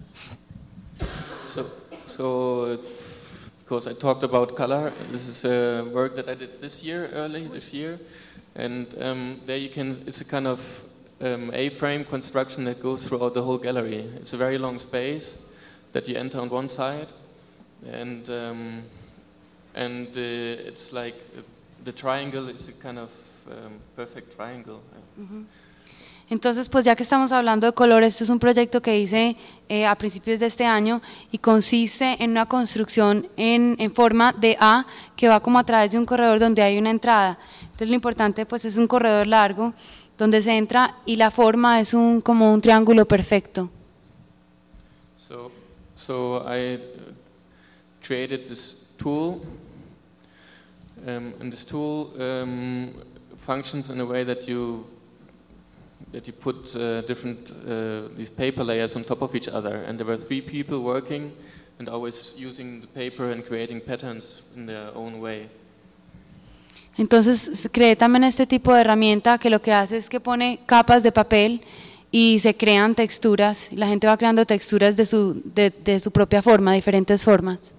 So, so because I talked about color, this is a work that I did this year, early this year, and um, there you can, it's a kind of um, A-frame construction that goes throughout the whole gallery. It's a very long space that you enter on one side, and um, and uh, it's like uh, the triangle is a kind of um, perfect triangle. Uh-huh. Entonces, pues ya que estamos hablando de colores, este es un proyecto que hice eh, a principios de este año y consiste en una construcción en, en forma de A que va como a través de un corredor donde hay una entrada. Entonces lo importante pues es un corredor largo donde se entra y la forma es un, como un triángulo perfecto. So, so I created this tool, um, and this tool um, functions in a way that you that you put uh, different uh, these paper layers on top of each other, and there were three people working and always using the paper and creating patterns in their own way. Entonces creé también este tipo de herramienta que lo que hace es que pone capas de papel y se crean texturas, la gente va creando texturas de su, de, de su propia forma, diferentes formas.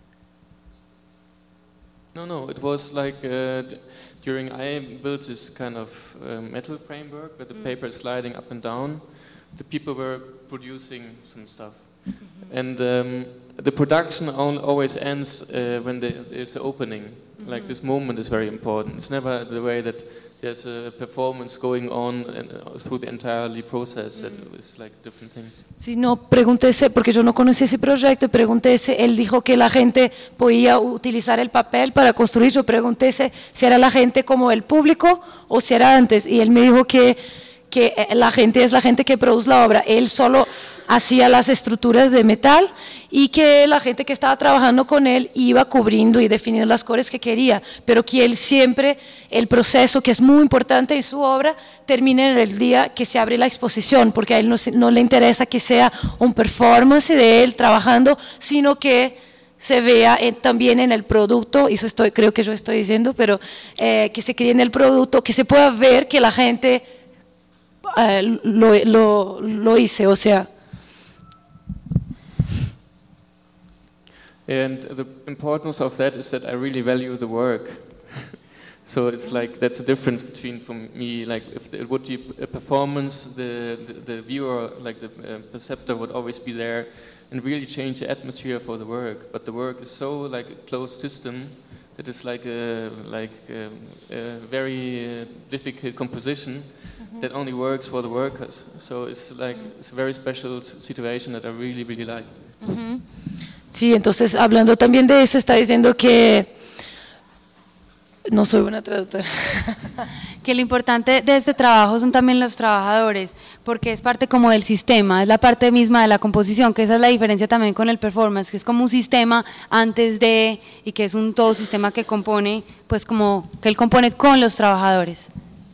No, no, it was like uh, d- during I built this kind of uh, metal framework where the paper is sliding up and down. The people were producing some stuff, and um, the production on, always ends uh, when there is an opening. Like this moment is very important. It's never the way that there's a performance going on and, uh, through the entirely process. That is like different thing. Sí, no, pregunté ese, porque yo no conocía ese proyecto, y pregunté ese, él dijo que la gente podía utilizar el papel para construir, yo pregunté ese, si era la gente como el público o si era antes, y él me dijo que, que la gente es la gente que produce la obra, él solo hacía las estructuras de metal y que la gente que estaba trabajando con él iba cubriendo y definiendo las cores que quería, pero que él siempre, el proceso que es muy importante en su obra, termina en el día que se abre la exposición, porque a él no, se- no le interesa que sea un performance de él trabajando, sino que se vea en- también en el producto, y eso estoy, creo que yo estoy diciendo, pero eh, que se cree en el producto, que se pueda ver que la gente eh, lo, lo, lo hice, o sea. And the importance of that is that I really value the work. So it's like that's the difference between for me, like if it would be a performance, the, the, the viewer, like the uh, perceptor would always be there and really change the atmosphere for the work. But the work is so like a closed system that it's like a, like a, a very uh, difficult composition that only works for the workers. So it's like it's a very special s- situation that I really, really like. Sí, entonces hablando también de eso, está diciendo que no soy buena traductora. Que lo importante de este trabajo son también los trabajadores, porque es parte como del sistema, es la parte misma de la composición, que esa es la diferencia también con el performance, que es como un sistema antes de, y que es un todo sistema que compone, pues como que él compone con los trabajadores.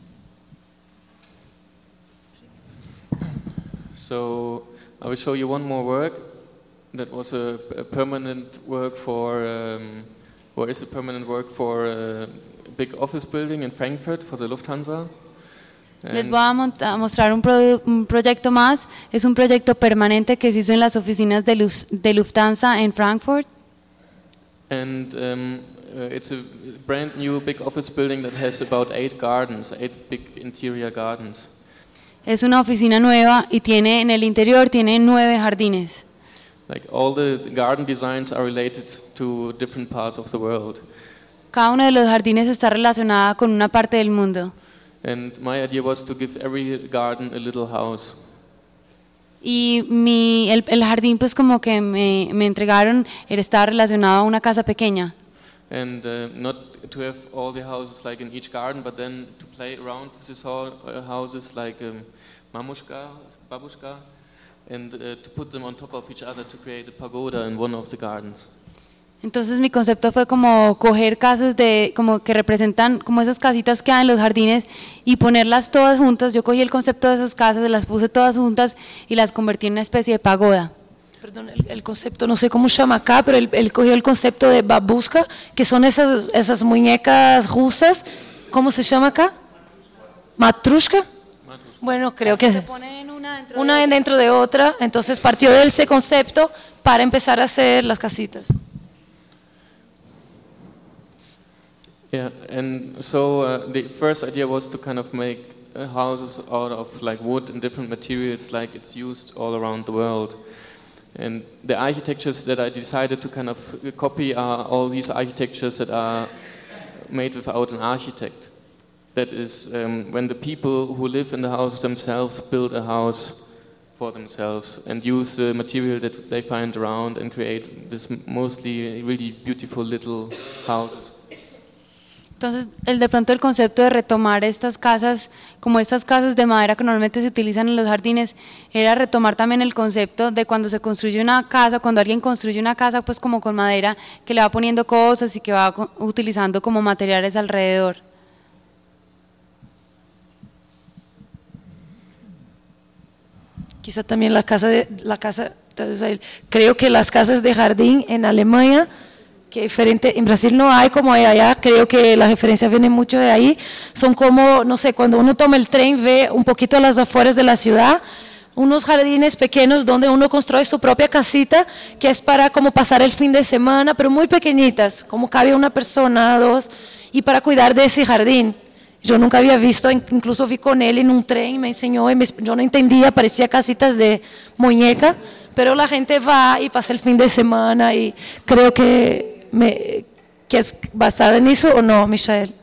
So I will show you one more work that was a, a permanent work for, um, or is a permanent work for a big office building in Frankfurt for the Lufthansa. Les And- voy a, mont- a mostrar un, produ- un proyecto más, es un proyecto permanente que se hizo en las oficinas de, Luf- de Lufthansa en Frankfurt. And um, uh, it's a brand new big office building that has about eight gardens, eight big interior gardens. Es una oficina nueva y tiene en el interior tiene nueve jardines. Like all the garden designs are related to different parts of the world. Cada uno de los jardines está relacionado con una parte del mundo. And my idea was to give every garden a little house. Y mi, el, el jardín pues como que me, me entregaron, él estaba relacionado a una casa pequeña. And uh, not to have all the houses like in each garden, but then to play around with these ho- uh, houses like um, mamushka, babushka, and uh, to put them on top of each other to create a pagoda in one of the gardens. Entonces mi concepto fue como coger casas de, como que representan, como esas casitas que hay en los jardines y ponerlas todas juntas. Yo cogí el concepto de esas casas, las puse todas juntas y las convertí en una especie de pagoda. Perdón, el, el concepto, no sé cómo se llama acá, pero él, él cogió el concepto de babushka, que son esas, esas muñecas rusas. ¿Cómo se llama acá? ¿Matrushka? Bueno, creo que es ponen una dentro una dentro de otra. Entonces partió de ese concepto para empezar a hacer las casitas. Yeah, and so uh, the first idea was to kind of make uh, houses out of like wood and different materials, like it's used all around the world. And the architectures that I decided to kind of copy are all these architectures that are made without an architect. That is, um, when the people who live in the houses themselves build a house for themselves and use the material that they find around and create this mostly really beautiful little houses. Entonces, el de pronto el concepto de retomar estas casas, como estas casas de madera que normalmente se utilizan en los jardines, era retomar también el concepto de cuando se construye una casa, cuando alguien construye una casa pues como con madera, que le va poniendo cosas y que va utilizando como materiales alrededor. Quizá también la casa, de, la casa, creo que las casas de jardín en Alemania, que diferente, en Brasil no hay como hay allá, creo que la referencia viene mucho de ahí, son como, no sé, cuando uno toma el tren, ve un poquito a las afueras de la ciudad, unos jardines pequeños donde uno construye su propia casita, que es para como pasar el fin de semana, pero muy pequeñitas, como cabe una persona, dos, y para cuidar de ese jardín. Yo nunca había visto, incluso vi con él en un tren, me enseñó, y me, yo no entendía, parecía casitas de muñeca, pero la gente va y pasa el fin de semana y creo que Me, que es basada en eso o no, Michael?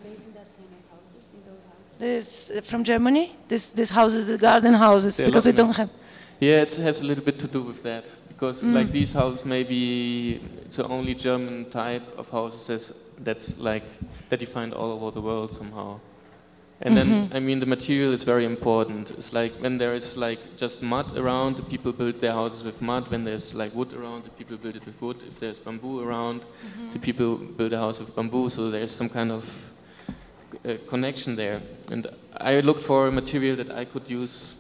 This from Germany. This this houses, the garden houses, They're because we don't have. Yeah, it has a little bit to do with that because mm. like these houses, maybe it's the only German type of houses that's like that you find all over the world somehow. And mm-hmm. then, I mean, the material is very important. It's like when there is like just mud around, the people build their houses with mud. When there's like wood around, the people build it with wood. If there's bamboo around, mm-hmm. the people build a house with bamboo. So there's some kind of uh, connection there. And I looked for a material that I could use.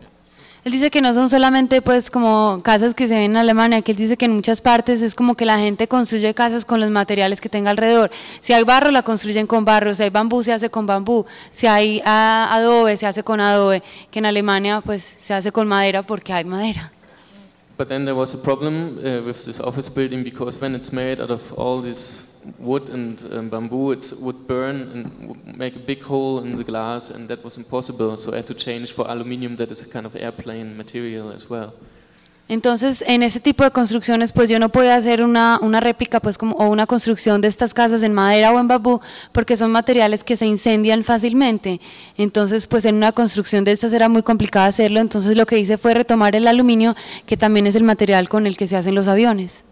Él dice que no son solamente pues como casas que se ven en Alemania, que él dice que en muchas partes es como que la gente construye casas con los materiales que tenga alrededor. Si hay barro, la construyen con barro, si hay bambú, se hace con bambú, si hay uh, adobe, se hace con adobe, que en Alemania pues se hace con madera porque hay madera. But then there was a problem uh, with this office building because when it's made out of all this wood and um, bamboo, it would burn and would make a big hole in the glass, and that was impossible. So I had to change for aluminium, that is a kind of airplane material as well. Entonces, en ese tipo de construcciones, pues yo no podía hacer una, una réplica pues como, o una construcción de estas casas en madera o en bambú, porque son materiales que se incendian fácilmente. Entonces, pues en una construcción de estas era muy complicado hacerlo, entonces lo que hice fue retomar el aluminio, que también es el material con el que se hacen los aviones.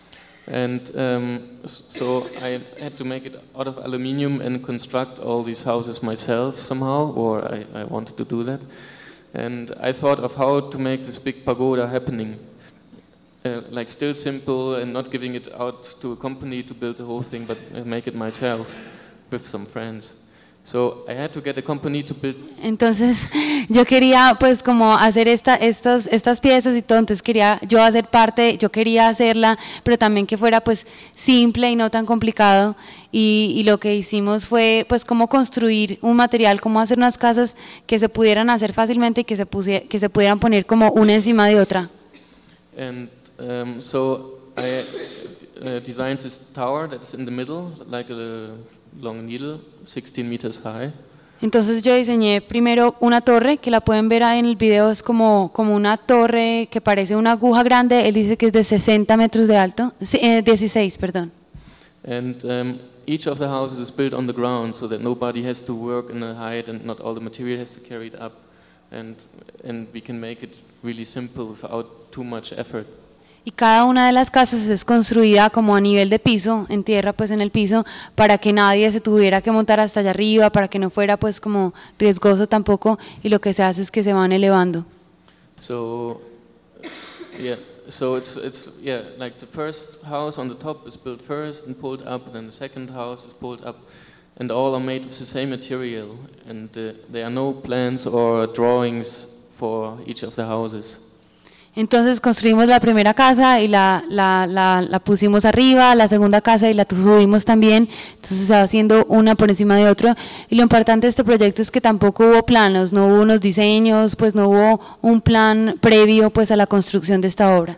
And um, so I had to make it out of aluminium and construct all these houses myself somehow, or I, I wanted to do that. And I thought of how to make this big pagoda happening, uh, like still simple and not giving it out to a company to build the whole thing, but make it myself with some friends. So I had to get a company to build. Entonces yo quería pues como hacer esta, estos, estas piezas y todo, entonces quería yo hacer parte, yo quería hacerla, pero también que fuera pues simple y no tan complicado, y, y lo que hicimos fue pues cómo construir un material, cómo hacer unas casas que se pudieran hacer fácilmente y que se, pusie, que se pudieran poner como una encima de otra. And um, so I uh, designed this tower that's in the middle, like a long needle, sixteen meters high. Entonces yo diseñé primero una torre, que la pueden ver ahí en el video, es como, como una torre que parece una aguja grande, él dice que es de sesenta metros de alto, eh, dieciséis, perdón. And um, each of the houses is built on the ground so that nobody has to work in a height and not all the material has to carry it up, and, and we can make it really simple without too much effort. Y cada una de las casas es construida como a nivel de piso, en tierra, pues en el piso, para que nadie se tuviera que montar hasta allá arriba, para que no fuera pues como riesgoso tampoco, y lo que se hace es que se van elevando. So, yeah, so it's it's yeah, like the first house on the top is built first and pulled up, then the second house is pulled up, and all are made with the same material, and uh, there are no plans or drawings for each of the houses. Entonces construimos la primera casa y la, la, la, la pusimos arriba, la segunda casa y la subimos también, entonces se va haciendo una por encima de otra, y lo importante de este proyecto es que tampoco hubo planos, no hubo unos diseños, pues no hubo un plan previo pues a la construcción de esta obra.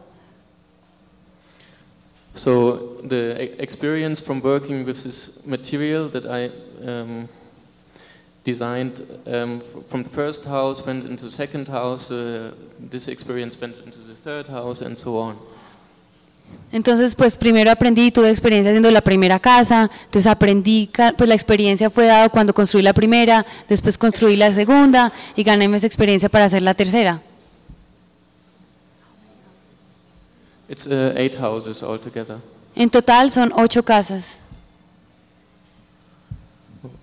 So the experience from working with this material that I um, designed um, from the first house went into the second house, uh, this experience went into the third house, and so on. Entonces pues primero aprendí, tuve experiencia haciendo la primera casa, entonces aprendí, pues la experiencia fue dada cuando construí la primera, después construí la segunda y gané más experiencia para hacer la tercera. It's uh, eight houses altogether. En total son ocho casas.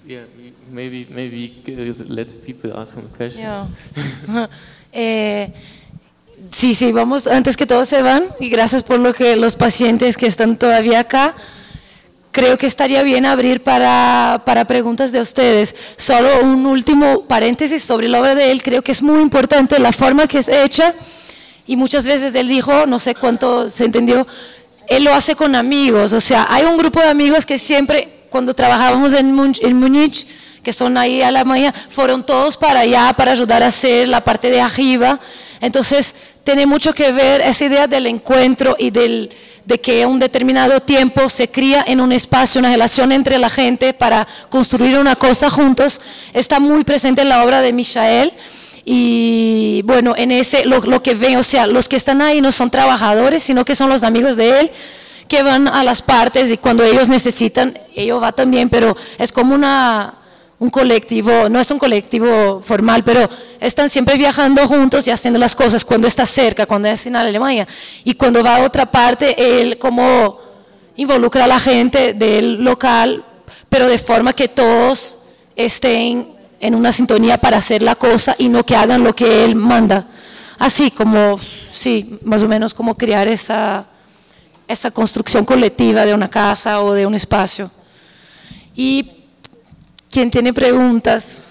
Yeah, maybe maybe let people ask some questions. Yeah. eh, sí, sí, vamos, antes que todos se van, y gracias por lo que los pacientes que están todavía acá, creo que estaría bien abrir para, para preguntas de ustedes. Solo un último paréntesis sobre la obra de él, creo que es muy importante la forma que es hecha, y muchas veces él dijo, no sé cuánto se entendió, él lo hace con amigos, o sea, hay un grupo de amigos que siempre, cuando trabajábamos en, Mun- en Múnich, que son ahí a la mañana, fueron todos para allá para ayudar a hacer la parte de arriba. Entonces, tiene mucho que ver esa idea del encuentro y del, de que un determinado tiempo se cría en un espacio, una relación entre la gente para construir una cosa juntos. Está muy presente en la obra de Michael. Y bueno, en ese, lo, lo que ven, o sea, los que están ahí no son trabajadores, sino que son los amigos de él, que van a las partes y cuando ellos necesitan, ellos van también, pero es como una, un colectivo, no es un colectivo formal, pero están siempre viajando juntos y haciendo las cosas cuando está cerca, cuando es en Alemania. Y cuando va a otra parte, él como involucra a la gente del local, pero de forma que todos estén en una sintonía para hacer la cosa y no que hagan lo que él manda. Así como, sí, más o menos como crear esa... esa construcción colectiva de una casa o de un espacio. Y quien tiene preguntas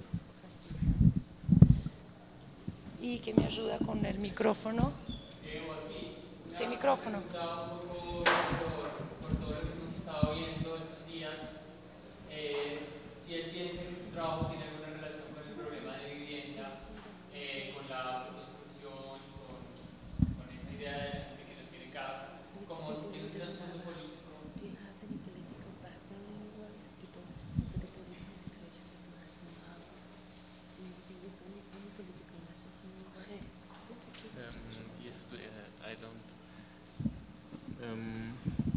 y que me ayuda con el micrófono. Sí, micrófono. Por todo lo que hemos estado viendo estos días, eh, si él piensa que su trabajo tiene alguna relación con el problema de vivienda, eh, con la construcción, con, con esa idea de, de que no tiene casa, como si tiene un trasfondo político. Um, yes, uh, I don't. Um,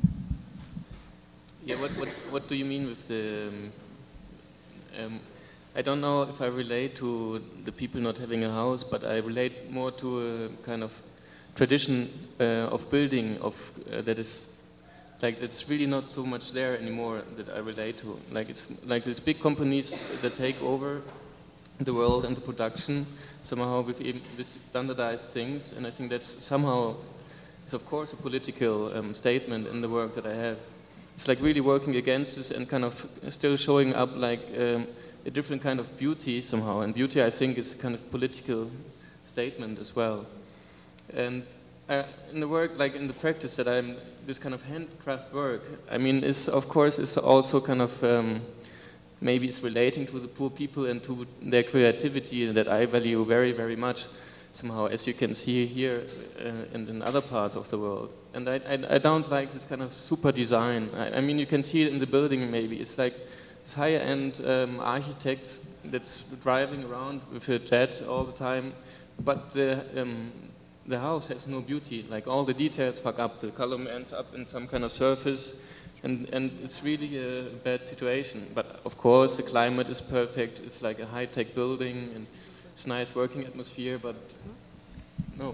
yeah, what, what what do you mean with the? Um, um, I don't know if I relate to the people not having a house, but I relate more to a kind of tradition uh, of building of uh, that is like it's really not so much there anymore that I relate to. Like it's like these big companies that take over the world and the production somehow with even this standardized things, and I think that's somehow is of course a political um, statement in the work that I have. It's like really working against this and kind of still showing up like um, a different kind of beauty somehow, and beauty I think is a kind of political statement as well. And uh, in the work, like in the practice that I'm, this kind of handcraft work, I mean, is of course is also kind of um, maybe it's relating to the poor people and to their creativity that I value very, very much somehow, as you can see here uh, and in other parts of the world. And I, I, I don't like this kind of super design. I, I mean, you can see it in the building maybe. It's like this higher-end um, architect that's driving around with a jet all the time, but the, um, the house has no beauty. Like all the details fuck up. The column ends up in some kind of surface. And, and it's really a bad situation. But of course, the climate is perfect. It's like a high-tech building, and it's a nice working atmosphere, but no.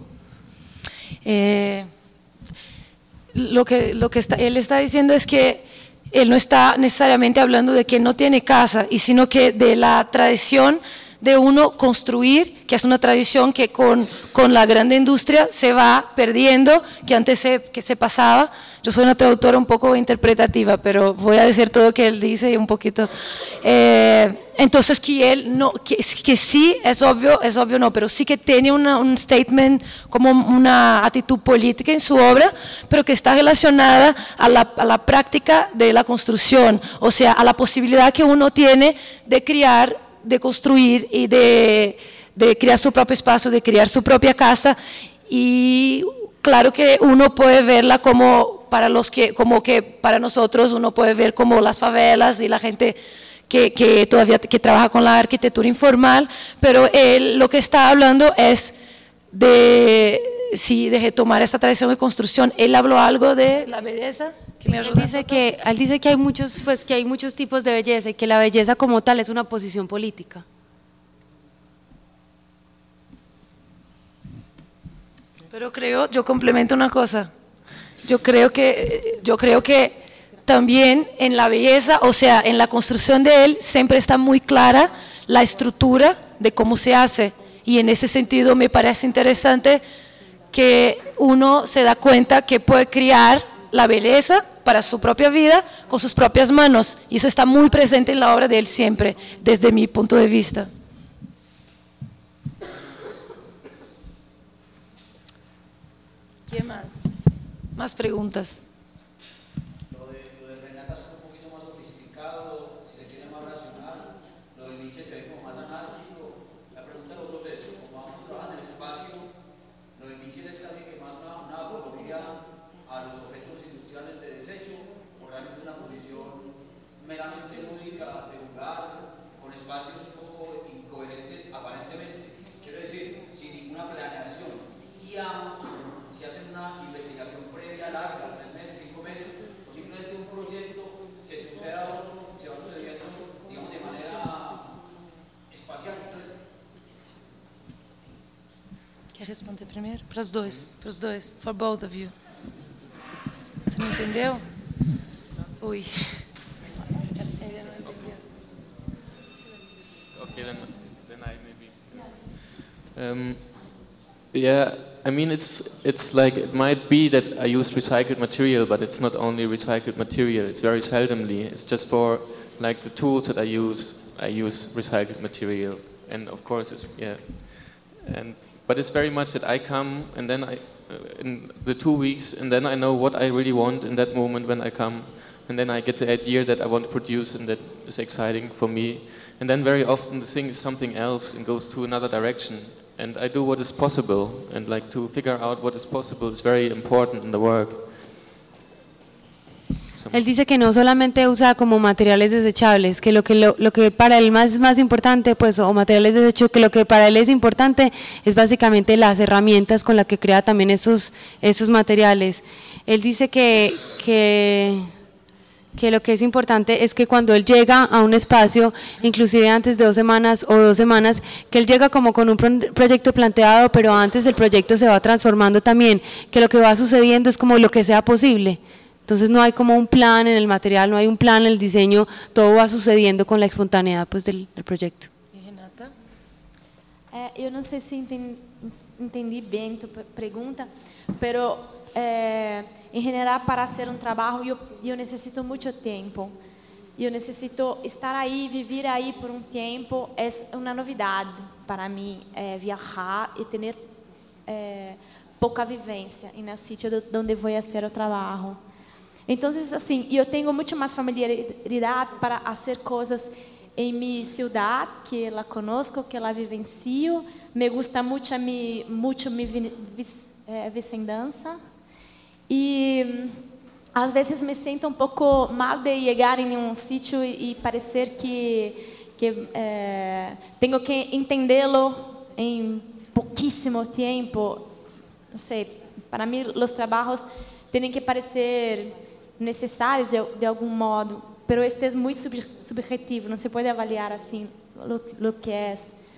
Eh, lo que, lo que está, él está diciendo es que él no está necesariamente hablando de que no tiene casa, y sino que de la tradición de uno construir, que es una tradición que con, con la grande industria se va perdiendo, que antes se, que se pasaba. Yo soy una traductora un poco interpretativa, pero voy a decir todo lo que él dice y un poquito. Eh, entonces, que él no, que, que sí, es obvio, es obvio no, pero sí que tiene una, un statement, como una actitud política en su obra, pero que está relacionada a la, a la práctica de la construcción, o sea, a la posibilidad que uno tiene de criar, de construir y de, de crear su propio espacio, de crear su propia casa. Y claro que uno puede verla como para los que, como que para nosotros uno puede ver como las favelas y la gente que, que todavía que trabaja con la arquitectura informal, pero él lo que está hablando es de, sí, de retomar esta tradición de construcción. Él habló algo de la belleza. Sí, él dice que él dice que hay muchos, pues que hay muchos tipos de belleza y que la belleza como tal es una posición política. Pero creo, yo complemento una cosa. Yo creo que, yo creo que también en la belleza, o sea, en la construcción de él siempre está muy clara la estructura de cómo se hace, y en ese sentido me parece interesante que uno se da cuenta que puede crear la belleza para su propia vida con sus propias manos, y eso está muy presente en la obra de él siempre, desde mi punto de vista. ¿Quién más? Más preguntas. Lo de, lo de Renata es un poquito más sofisticado, si se quiere más racional. Lo de Nietzsche se ve como más anárquico. La pregunta de los dos es, como vamos trabajar en el espacio, lo de Nietzsche es casi que más una, una apología a los objetos industriales de desecho, o realmente una posición meramente lúdica de jugar con espacios un poco incoherentes aparentemente. Quiero decir, sin ninguna planeación. Y ambos, si hacen una investigación previa larga, tres meses, cinco meses, o simplemente un proyecto se sucede a otro, se va sucediendo, digamos, de manera espacial. Quer responder primeiro? Para os dois, para os dois, for both of you. Você não entendeu? Ui. Ele não entendeu. Okay, then, then I maybe. Um, yeah, I mean, it's it's like it might be that I used recycled material, but it's not only recycled material. It's very seldomly. It's just for like the tools that I use. I use recycled material, and of course, it's yeah, and but it's very much that I come and then I uh, in the two weeks, and then I know what I really want in that moment when I come, and then I get the idea that I want to produce, and that is exciting for me. And then very often the thing is something else and goes to another direction. And I do what is possible, and like to figure out what is possible is very important in the work. So. Él dice que no solamente usa como materiales desechables, que lo que, lo, lo que para él más es más importante, pues, o materiales desechos, que lo que para él es importante es básicamente las herramientas con las que crea también estos, estos materiales. Él dice que, que que lo que es importante es que cuando él llega a un espacio, inclusive antes de dos semanas o dos semanas, que él llega como con un pro- proyecto planteado, pero antes el proyecto se va transformando también, que lo que va sucediendo es como lo que sea posible. Entonces no hay como un plan en el material, no hay un plan en el diseño, todo va sucediendo con la espontaneidad pues, del, del proyecto. E Renata? É, eu não sei se entendi, entendi bem a tua pergunta, pero é, em geral para ser um trabalho eu, eu necessito muito tempo. Eu necessito estar aí, viver aí por um tempo. É uma novidade para mim, é, viajar e ter é, pouca vivência no sítio onde vou fazer o trabalho. Então, assim, eu tenho muito mais familiaridade para fazer coisas em minha cidade, que eu conheço, que eu vivencio. Me gusta muito a mi, muito minha eh, vizinhança. E às vezes me sinto um pouco mal de chegar em um sítio e, e parecer que que eh, tenho que entendê-lo em pouquíssimo tempo. Não sei. Para mim, os trabalhos têm que parecer necessários de, de algum modo, pero este é muito sub, subjetivo, não se pode avaliar assim o que é.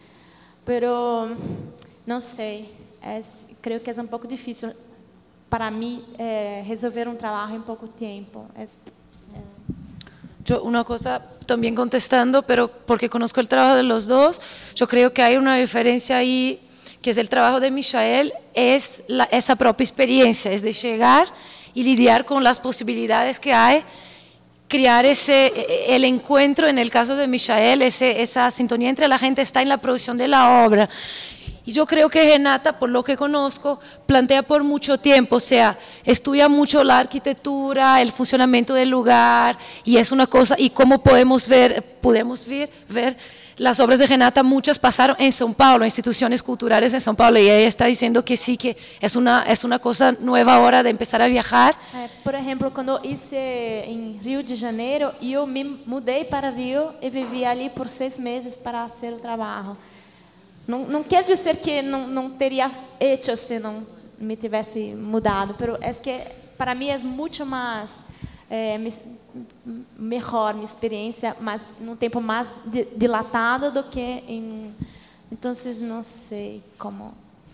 Pero não sei, é, creio que é um pouco difícil para mí eh, resolver un trabajo en poco tiempo. Es, es. Yo una cosa también contestando, pero porque conozco el trabajo de los dos, yo creo que hay una diferencia ahí, que es el trabajo de Michael, es la, esa propia experiencia, es de llegar y lidiar con las posibilidades que hay, crear ese, el encuentro, en el caso de Michael, ese, esa sintonía entre la gente está en la producción de la obra. Y yo creo que Renata, por lo que conozco, plantea por mucho tiempo, o sea, estudia mucho la arquitectura, el funcionamiento del lugar, y es una cosa, y cómo podemos ver, podemos ver, ver las obras de Renata, muchas pasaron en São Paulo, instituciones culturales en São Paulo, y ella está diciendo que sí, que es una, es una cosa nueva ahora de empezar a viajar. É, por exemplo, quando hice em Rio de Janeiro, eu me mudei para Rio e vivi ali por seis meses para fazer o trabalho. Não, não quer dizer que não, não teria hecho se não me tivesse mudado, mas é que para mim é muito mais é, melhor minha experiência, mas num tempo mais dilatado do que em. Então, não sei como.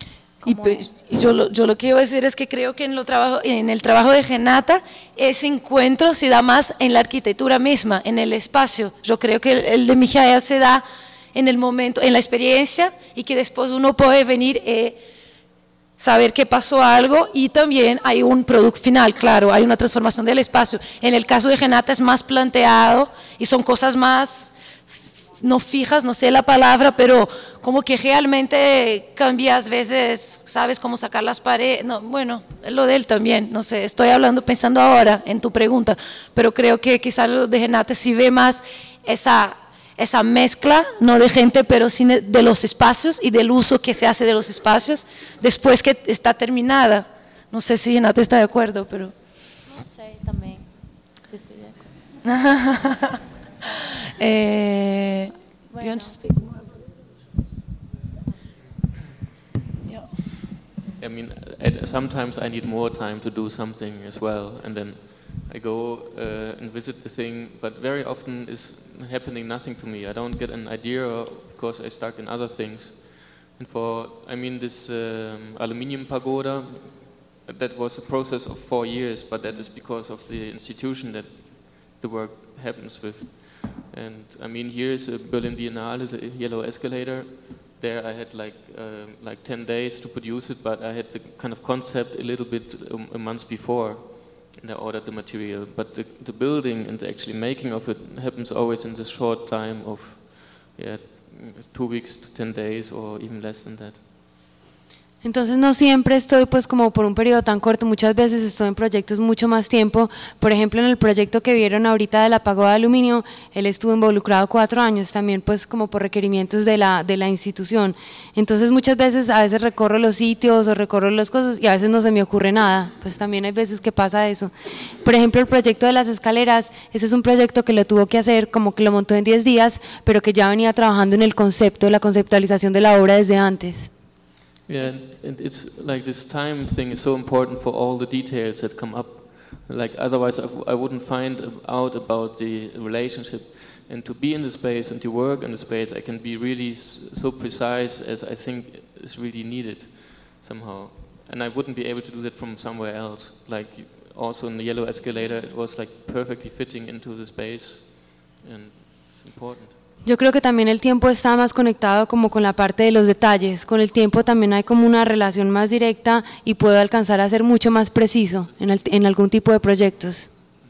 Y, como- pues, y yo, lo, yo lo que iba a decir es que creo que en, lo trabajo, en el trabajo de Renata ese encuentro se da más en la arquitectura misma, en el espacio. Yo creo que el, el de Mijael se da en el momento, en la experiencia, y que después uno puede venir eh, saber que pasó algo, y también hay un producto final, claro, hay una transformación del espacio. En el caso de Renata es más planteado y son cosas más no fijas, no sé la palabra, pero como que realmente cambias veces, sabes cómo sacar las paredes, no, bueno, lo de él también, no sé, estoy hablando, pensando ahora en tu pregunta, pero creo que quizás lo de Renata sí ve más esa, esa mezcla, no de gente, pero sí de los espacios y del uso que se hace de los espacios después que está terminada. No sé si Renata está de acuerdo, pero... No sei também. Estoy de acuerdo. eh, Bueno. you want to speak more? Yeah. I mean, at, sometimes I need more time to do something as well, and then I go uh, and visit the thing, but very often is happening nothing to me. I don't get an idea or because I stuck in other things. And for, I mean, this um, aluminium pagoda, that was a process of four years, but that is because of the institution that the work happens with. And I mean, here is a Berlin Biennale, the yellow escalator. There I had like uh, like ten days to produce it, but I had the kind of concept a little bit um, a month before, and I ordered the material. But the, the building and the actually making of it happens always in this short time of yeah, two weeks to ten days or even less than that. Entonces no siempre estoy pues como por un periodo tan corto, muchas veces estoy en proyectos mucho más tiempo. Por ejemplo, en el proyecto que vieron ahorita de la pagoda de aluminio, él estuvo involucrado cuatro años también pues como por requerimientos de la, de la institución. Entonces muchas veces a veces recorro los sitios o recorro las cosas y a veces no se me ocurre nada, pues también hay veces que pasa eso. Por ejemplo, el proyecto de las escaleras, ese es un proyecto que lo tuvo que hacer, como que lo montó en diez días, pero que ya venía trabajando en el concepto, la conceptualización de la obra desde antes. Yeah, and, and it's like this time thing is so important for all the details that come up. Like otherwise I, w- I wouldn't find out about the relationship. And to be in the space and to work in the space, I can be really s- so precise as I think is really needed somehow. And I wouldn't be able to do that from somewhere else. Like also in the yellow escalator, it was like perfectly fitting into the space, and it's important. Yo creo que también el tiempo está más conectado como con la parte de los detalles. Con el tiempo también hay como una relación más directa y puedo alcanzar a ser mucho más preciso en, el, en algún tipo de proyectos.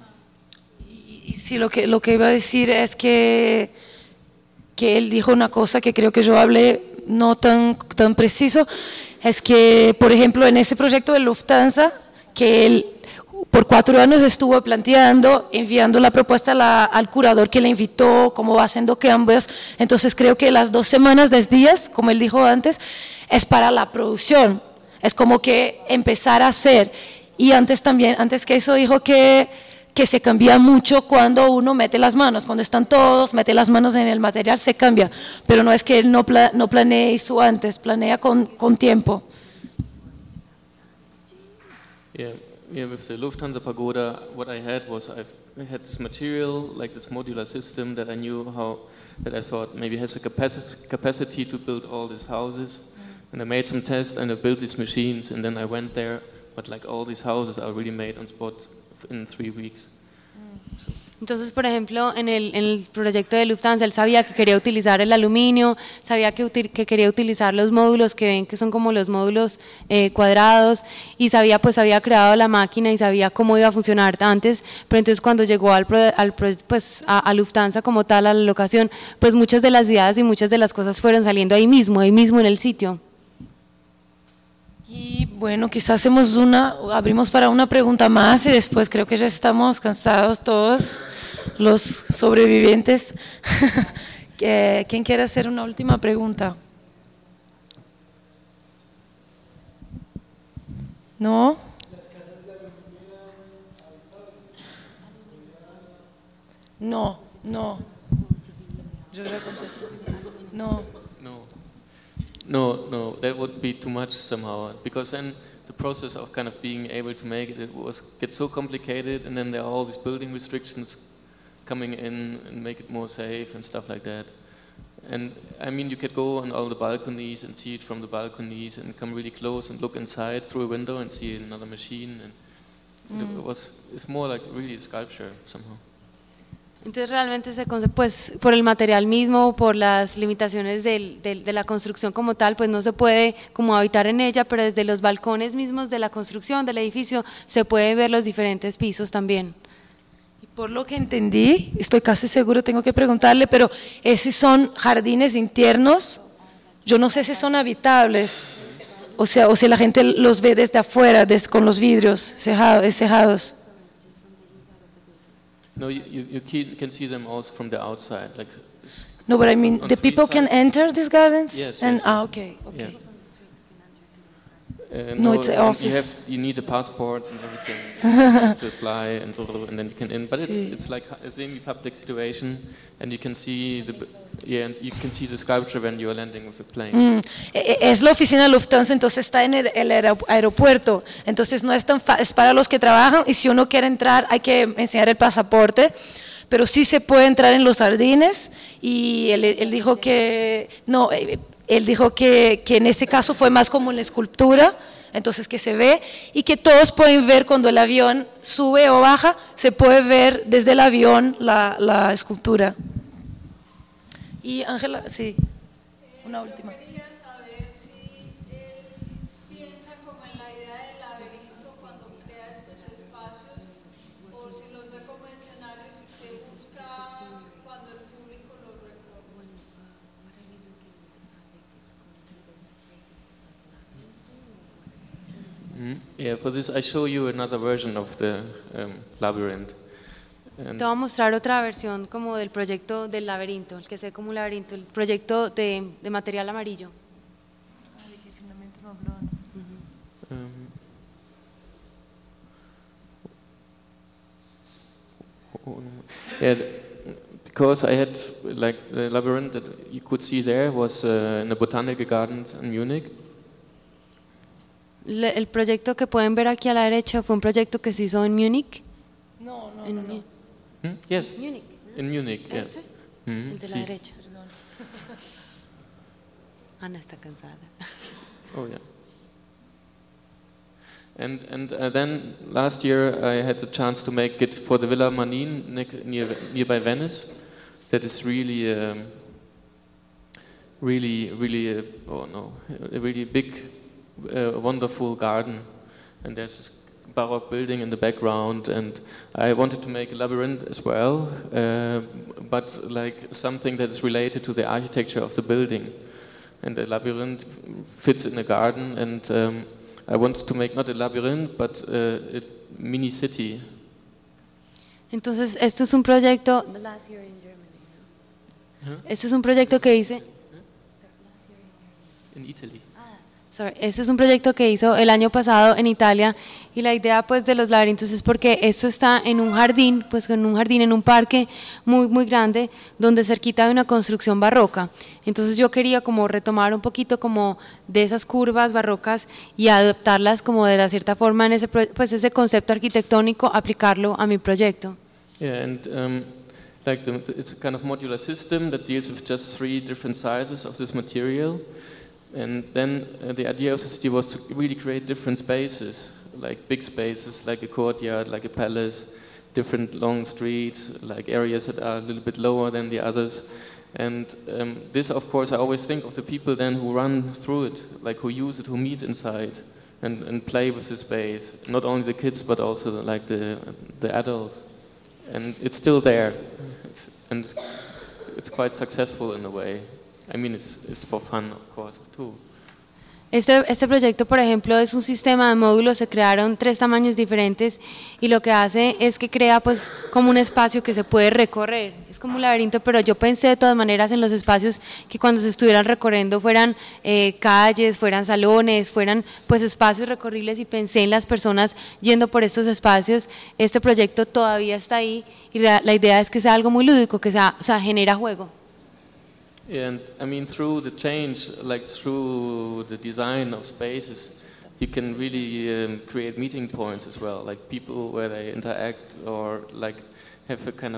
Y sí, lo que, lo que iba a decir es que, que él dijo una cosa que creo que yo hablé no tan, tan preciso, es que, por ejemplo, en ese proyecto de Lufthansa, que él por cuatro años estuvo planteando, enviando la propuesta a la, al curador que le invitó, cómo va haciendo cambios. Entonces creo que las dos semanas, diez días, como él dijo antes, es para la producción, es como que empezar a hacer. Y antes también, antes que eso dijo que, que se cambia mucho cuando uno mete las manos, cuando están todos, mete las manos en el material, se cambia, pero no es que él no, pla, no planee eso antes, planea con, con tiempo. Yeah. Yeah, with the Lufthansa Pagoda, what I had was I've, I had this material, like this modular system that I knew how, that I thought maybe has the capaci- capacity to build all these houses. Mm. And I made some tests and I built these machines, and then I went there, but like all these houses are really made on spot in three weeks. Entonces, por ejemplo, en el, en el proyecto de Lufthansa, él sabía que quería utilizar el aluminio, sabía que, util, que quería utilizar los módulos que ven que son como los módulos eh, cuadrados, y sabía, pues había creado la máquina y sabía cómo iba a funcionar antes, pero entonces cuando llegó al, al pues a, a Lufthansa como tal, a la locación, pues muchas de las ideas y muchas de las cosas fueron saliendo ahí mismo, ahí mismo en el sitio. Y bueno, quizás hacemos una, abrimos para una pregunta más y después creo que ya estamos cansados todos los sobrevivientes. ¿Quién quiere hacer una última pregunta? ¿No? No, no. Yo voy a contestar. No. No. No, no, that would be too much somehow, because then the process of kind of being able to make it, it was get so complicated, and then there are all these building restrictions coming in and make it more safe and stuff like that. And I mean, you could go on all the balconies and see it from the balconies and come really close and look inside through a window and see another machine. And mm. it was, it's more like really a sculpture somehow. Entonces realmente ese concepto, pues por el material mismo, por las limitaciones del, del, de la construcción como tal, pues no se puede como habitar en ella, pero desde los balcones mismos de la construcción del edificio se pueden ver los diferentes pisos también. Por lo que entendí, estoy casi seguro, tengo que preguntarle, pero esos son jardines internos, yo no sé si son habitables, o sea, o si la gente los ve desde afuera, desde, con los vidrios cejados. cejados. No, you, you, you can see them also from the outside. Like no, but I mean, the people can enter these gardens? Yes, and, yes. Ah, okay, okay. Yeah. Uh, no, no, it's an office. You, have, you need a passport and everything to apply, and, and then you can in. But sí. it's it's like a semi-public situation, and you can see the yeah, and you can see the sculpture when you are landing with a plane. Mm. Es la oficina de Lufthansa, entonces está en el, el aeropuerto, entonces no es tan fácil, es para los que trabajan y si uno quiere entrar hay que enseñar el pasaporte. Pero sí se puede entrar en los jardines y él, él dijo que no. Él dijo que, que en ese caso fue más como en la escultura, entonces que se ve y que todos pueden ver cuando el avión sube o baja, se puede ver desde el avión la, la escultura. Y Ángela, sí, una última. Quería saber si él piensa como en la idea del laberinto cuando crea estos espacios o si los ve como escenarios y que busca cuando el público los recorre. Mm-hmm. Yeah, for this I show you another version of the um, labyrinth. And Te voy a mostrar otra versión como del proyecto del laberinto, el que se ve como un laberinto, el proyecto de, de material amarillo. um, yeah, because I had like the labyrinth that you could see there was uh, in the botanical gardens in Munich. Le, el proyecto que pueden ver aquí a la derecha fue un proyecto que se hizo en Múnich. No, no, en, no. no. Hmm? Yes. Múnich. In Munich, yes. ¿Ese? Mm-hmm. El de la Sí. derecha. Ana está cansada. Oh yeah. And and uh, then last year I had the chance to make it for the Villa Manin near, near nearby Venice. That is really, um, really, really, uh, oh no, a really big, uh, wonderful garden. And there's this Baroque building in the background. And I wanted to make a labyrinth as well, uh, but like something that is related to the architecture of the building. And the labyrinth fits in a garden, and um, I wanted to make not a labyrinth, but uh, a mini city. Entonces, esto es un proyecto. Esto es un proyecto que hice. In Italy. Sorry, este es un proyecto que hizo el año pasado en Italia y la idea pues de los laberintos es porque esto está en un jardín, pues en un jardín, en un parque muy muy grande donde cerquita de una construcción barroca. Entonces yo quería como retomar un poquito como de esas curvas barrocas y adaptarlas como de la cierta forma en ese pues ese concepto arquitectónico, aplicarlo a mi proyecto. Yeah, and um, like the, it's a kind of modular system that deals with just three different sizes of this material. And then uh, the idea of the city was to really create different spaces, like big spaces, like a courtyard, like a palace, different long streets, like areas that are a little bit lower than the others. And um, this, of course, I always think of the people then who run through it, like who use it, who meet inside, and, and play with the space. Not only the kids, but also like the the adults. And it's still there, it's, and it's, it's quite successful in a way. I mean, it's, it's for fun, of course, too. Este, este proyecto, por ejemplo, es un sistema de módulos, se crearon tres tamaños diferentes y lo que hace es que crea pues como un espacio que se puede recorrer. Es como un laberinto, pero yo pensé de todas maneras en los espacios que cuando se estuvieran recorriendo fueran eh, calles, fueran salones, fueran pues espacios recorribles y pensé en las personas yendo por estos espacios. Este proyecto todavía está ahí y la, la idea es que sea algo muy lúdico, que sea, o sea, genera juego. And I mean, through the change, like through the design of spaces, you can really um, create meeting points as well, like people where they interact or like have a kind of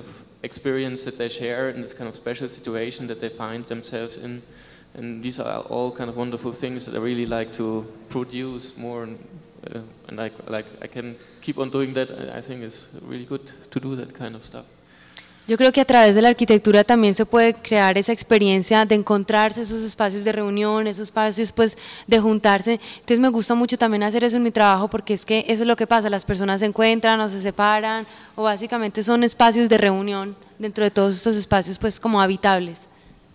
experience that they share in this kind of special situation that they find themselves in. And these are all kind of wonderful things that I really like to produce more, and, uh, and like, like I can keep on doing that. I think it's really good to do that kind of stuff. Yo creo que a través de la arquitectura también se puede crear esa experiencia de encontrarse, esos espacios de reunión, esos espacios pues de juntarse. Entonces me gusta mucho también hacer eso en mi trabajo, porque es que eso es lo que pasa, las personas se encuentran o se separan, o básicamente son espacios de reunión dentro de todos estos espacios pues como habitables.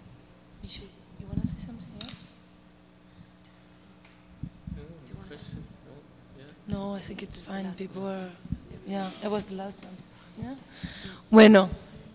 No, I think it's fine. People are, yeah, it was the last one. Yeah. Bueno.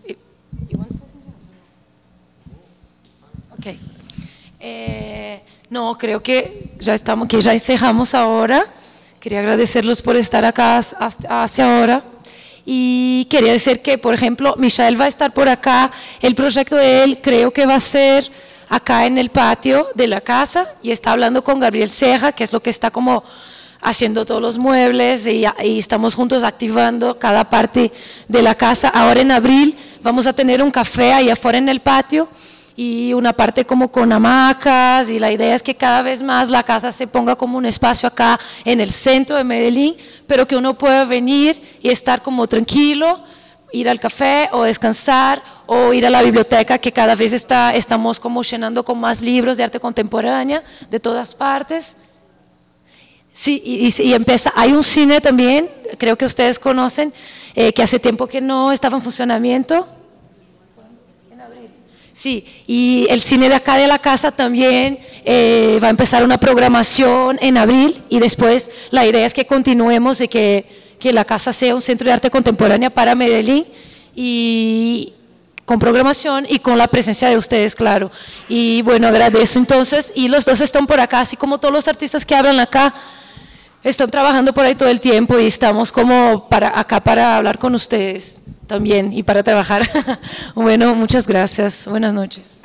Ok. Eh, no, creo que ya estamos, que ya encerramos ahora. Quería agradecerlos por estar acá hasta, hacia ahora. Y quería decir que, por ejemplo, Michael va a estar por acá. El proyecto de él creo que va a ser acá en el patio de la casa, y está hablando con Gabriel Ceja, que es lo que está como haciendo todos los muebles, y, y estamos juntos activando cada parte de la casa. Ahora en abril vamos a tener un café ahí afuera en el patio y una parte como con hamacas, y la idea es que cada vez más la casa se ponga como un espacio acá en el centro de Medellín, pero que uno pueda venir y estar como tranquilo, ir al café o descansar, o ir a la biblioteca, que cada vez está, estamos como llenando con más libros de arte contemporánea de todas partes. Sí, y, y, y empieza, hay un cine también, creo que ustedes conocen, eh, que hace tiempo que no estaba en funcionamiento. En abril. Sí, y el cine de acá de la casa también eh, va a empezar una programación en abril, y después la idea es que continuemos y que, que la casa sea un centro de arte contemporánea para Medellín, y con programación y con la presencia de ustedes, claro. Y bueno, agradezco entonces, y los dos están por acá, así como todos los artistas que hablan acá, están trabajando por ahí todo el tiempo, y estamos como para acá para hablar con ustedes también y para trabajar. Bueno, muchas gracias. Buenas noches.